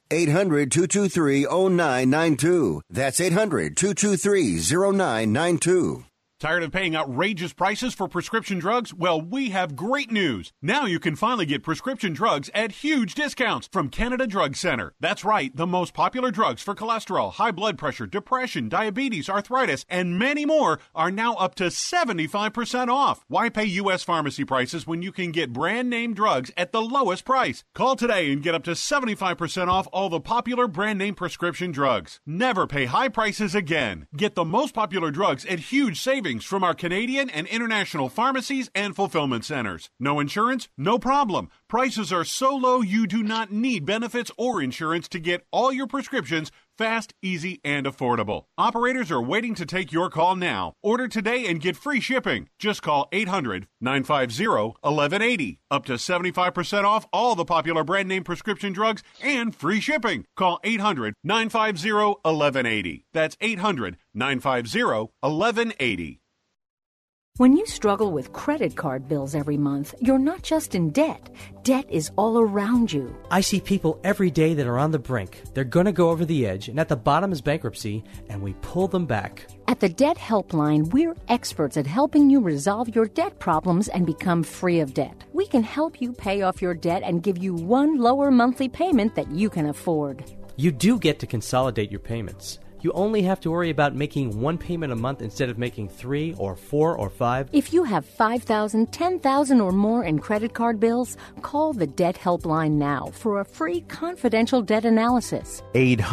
800-223-0992. That's 800-223-0992. Tired of paying outrageous prices for prescription drugs? Well, we have great news. Now you can finally get prescription drugs at huge discounts from Canada Drug Center. That's right, the most popular drugs for cholesterol, high blood pressure, depression, diabetes, arthritis, and many more are now up to 75% off. Why pay U.S. pharmacy prices when you can get brand name drugs at the lowest price? Call today and get up to 75% off all the popular brand name prescription drugs. Never pay high prices again. Get the most popular drugs at huge savings from our Canadian and international pharmacies and fulfillment centers. No insurance? No problem. Prices are so low you do not need benefits or insurance to get all your prescriptions Fast, easy, and affordable. Operators are waiting to take your call now. Order today and get free shipping. Just call 800-950-1180. Up to 75% off all the popular brand name prescription drugs and free shipping. Call 800-950-1180. That's 800-950-1180. When you struggle with credit card bills every month, you're not just in debt. Debt is all around you. I see people every day that are on the brink. They're going to go over the edge, and at the bottom is bankruptcy, and we pull them back. At the Debt Helpline, we're experts at helping you resolve your debt problems and become free of debt. We can help you pay off your debt and give you one lower monthly payment that you can afford. You do get to consolidate your payments. You only have to worry about making one payment a month instead of making 3 or 4 or 5. If you have $5,000, $10,000 or more in credit card bills, call the Debt Helpline now for a free confidential debt analysis.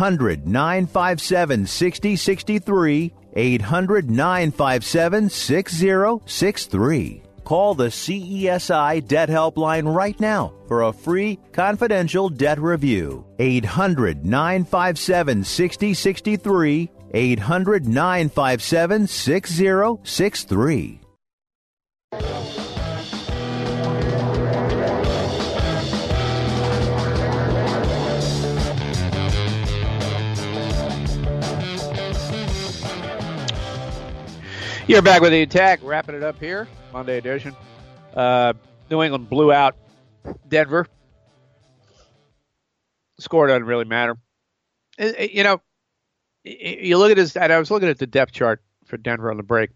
800-957-6063. 800-957-6063. Call the CESI Debt Helpline right now for a free confidential debt review. 800-957-6063. 800-957-6063. You're back with the Attack, wrapping it up here, Monday edition. New England blew out Denver. Score doesn't really matter. You know, you look at this, and I was looking at the depth chart for Denver on the break.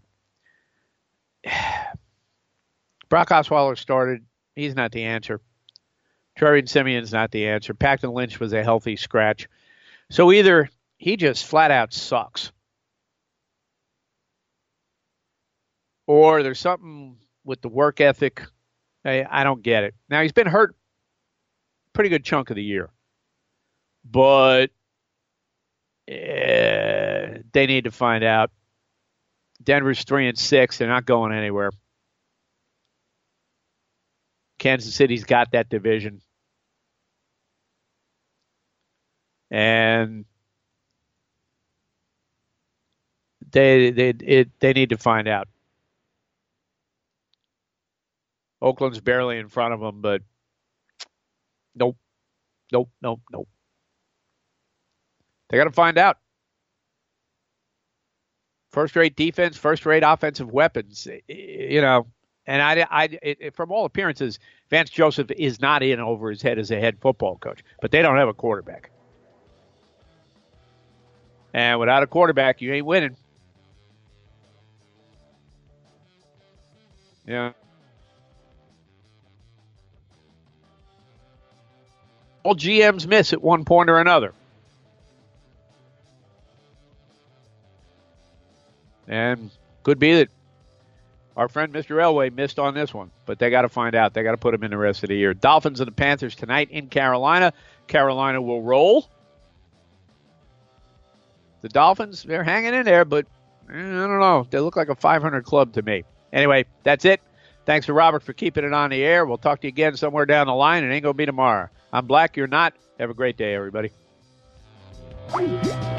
Brock Osweiler started. He's not the answer. Trevor Simeon's not the answer. Paxton Lynch was a healthy scratch. So either he just flat out sucks, or there's something with the work ethic. I don't get it. Now, he's been hurt a pretty good chunk of the year. But they need to find out. Denver's 3-6. They're not going anywhere. Kansas City's got that division. And they need to find out. Oakland's barely in front of them, but nope. They got to find out. First-rate defense, first-rate offensive weapons, you know. And from all appearances, Vance Joseph is not in over his head as a head football coach. But they don't have a quarterback. And without a quarterback, you ain't winning. Yeah. All GMs miss at one point or another. And could be that our friend Mr. Elway missed on this one, but they got to find out. They got to put him in the rest of the year. Dolphins and the Panthers tonight in Carolina. Carolina will roll. The Dolphins, they're hanging in there, but I don't know. They look like a 500 club to me. Anyway, that's it. Thanks to Robert for keeping it on the air. We'll talk to you again somewhere down the line. It ain't going to be tomorrow. I'm Black, you're not. Have a great day, everybody.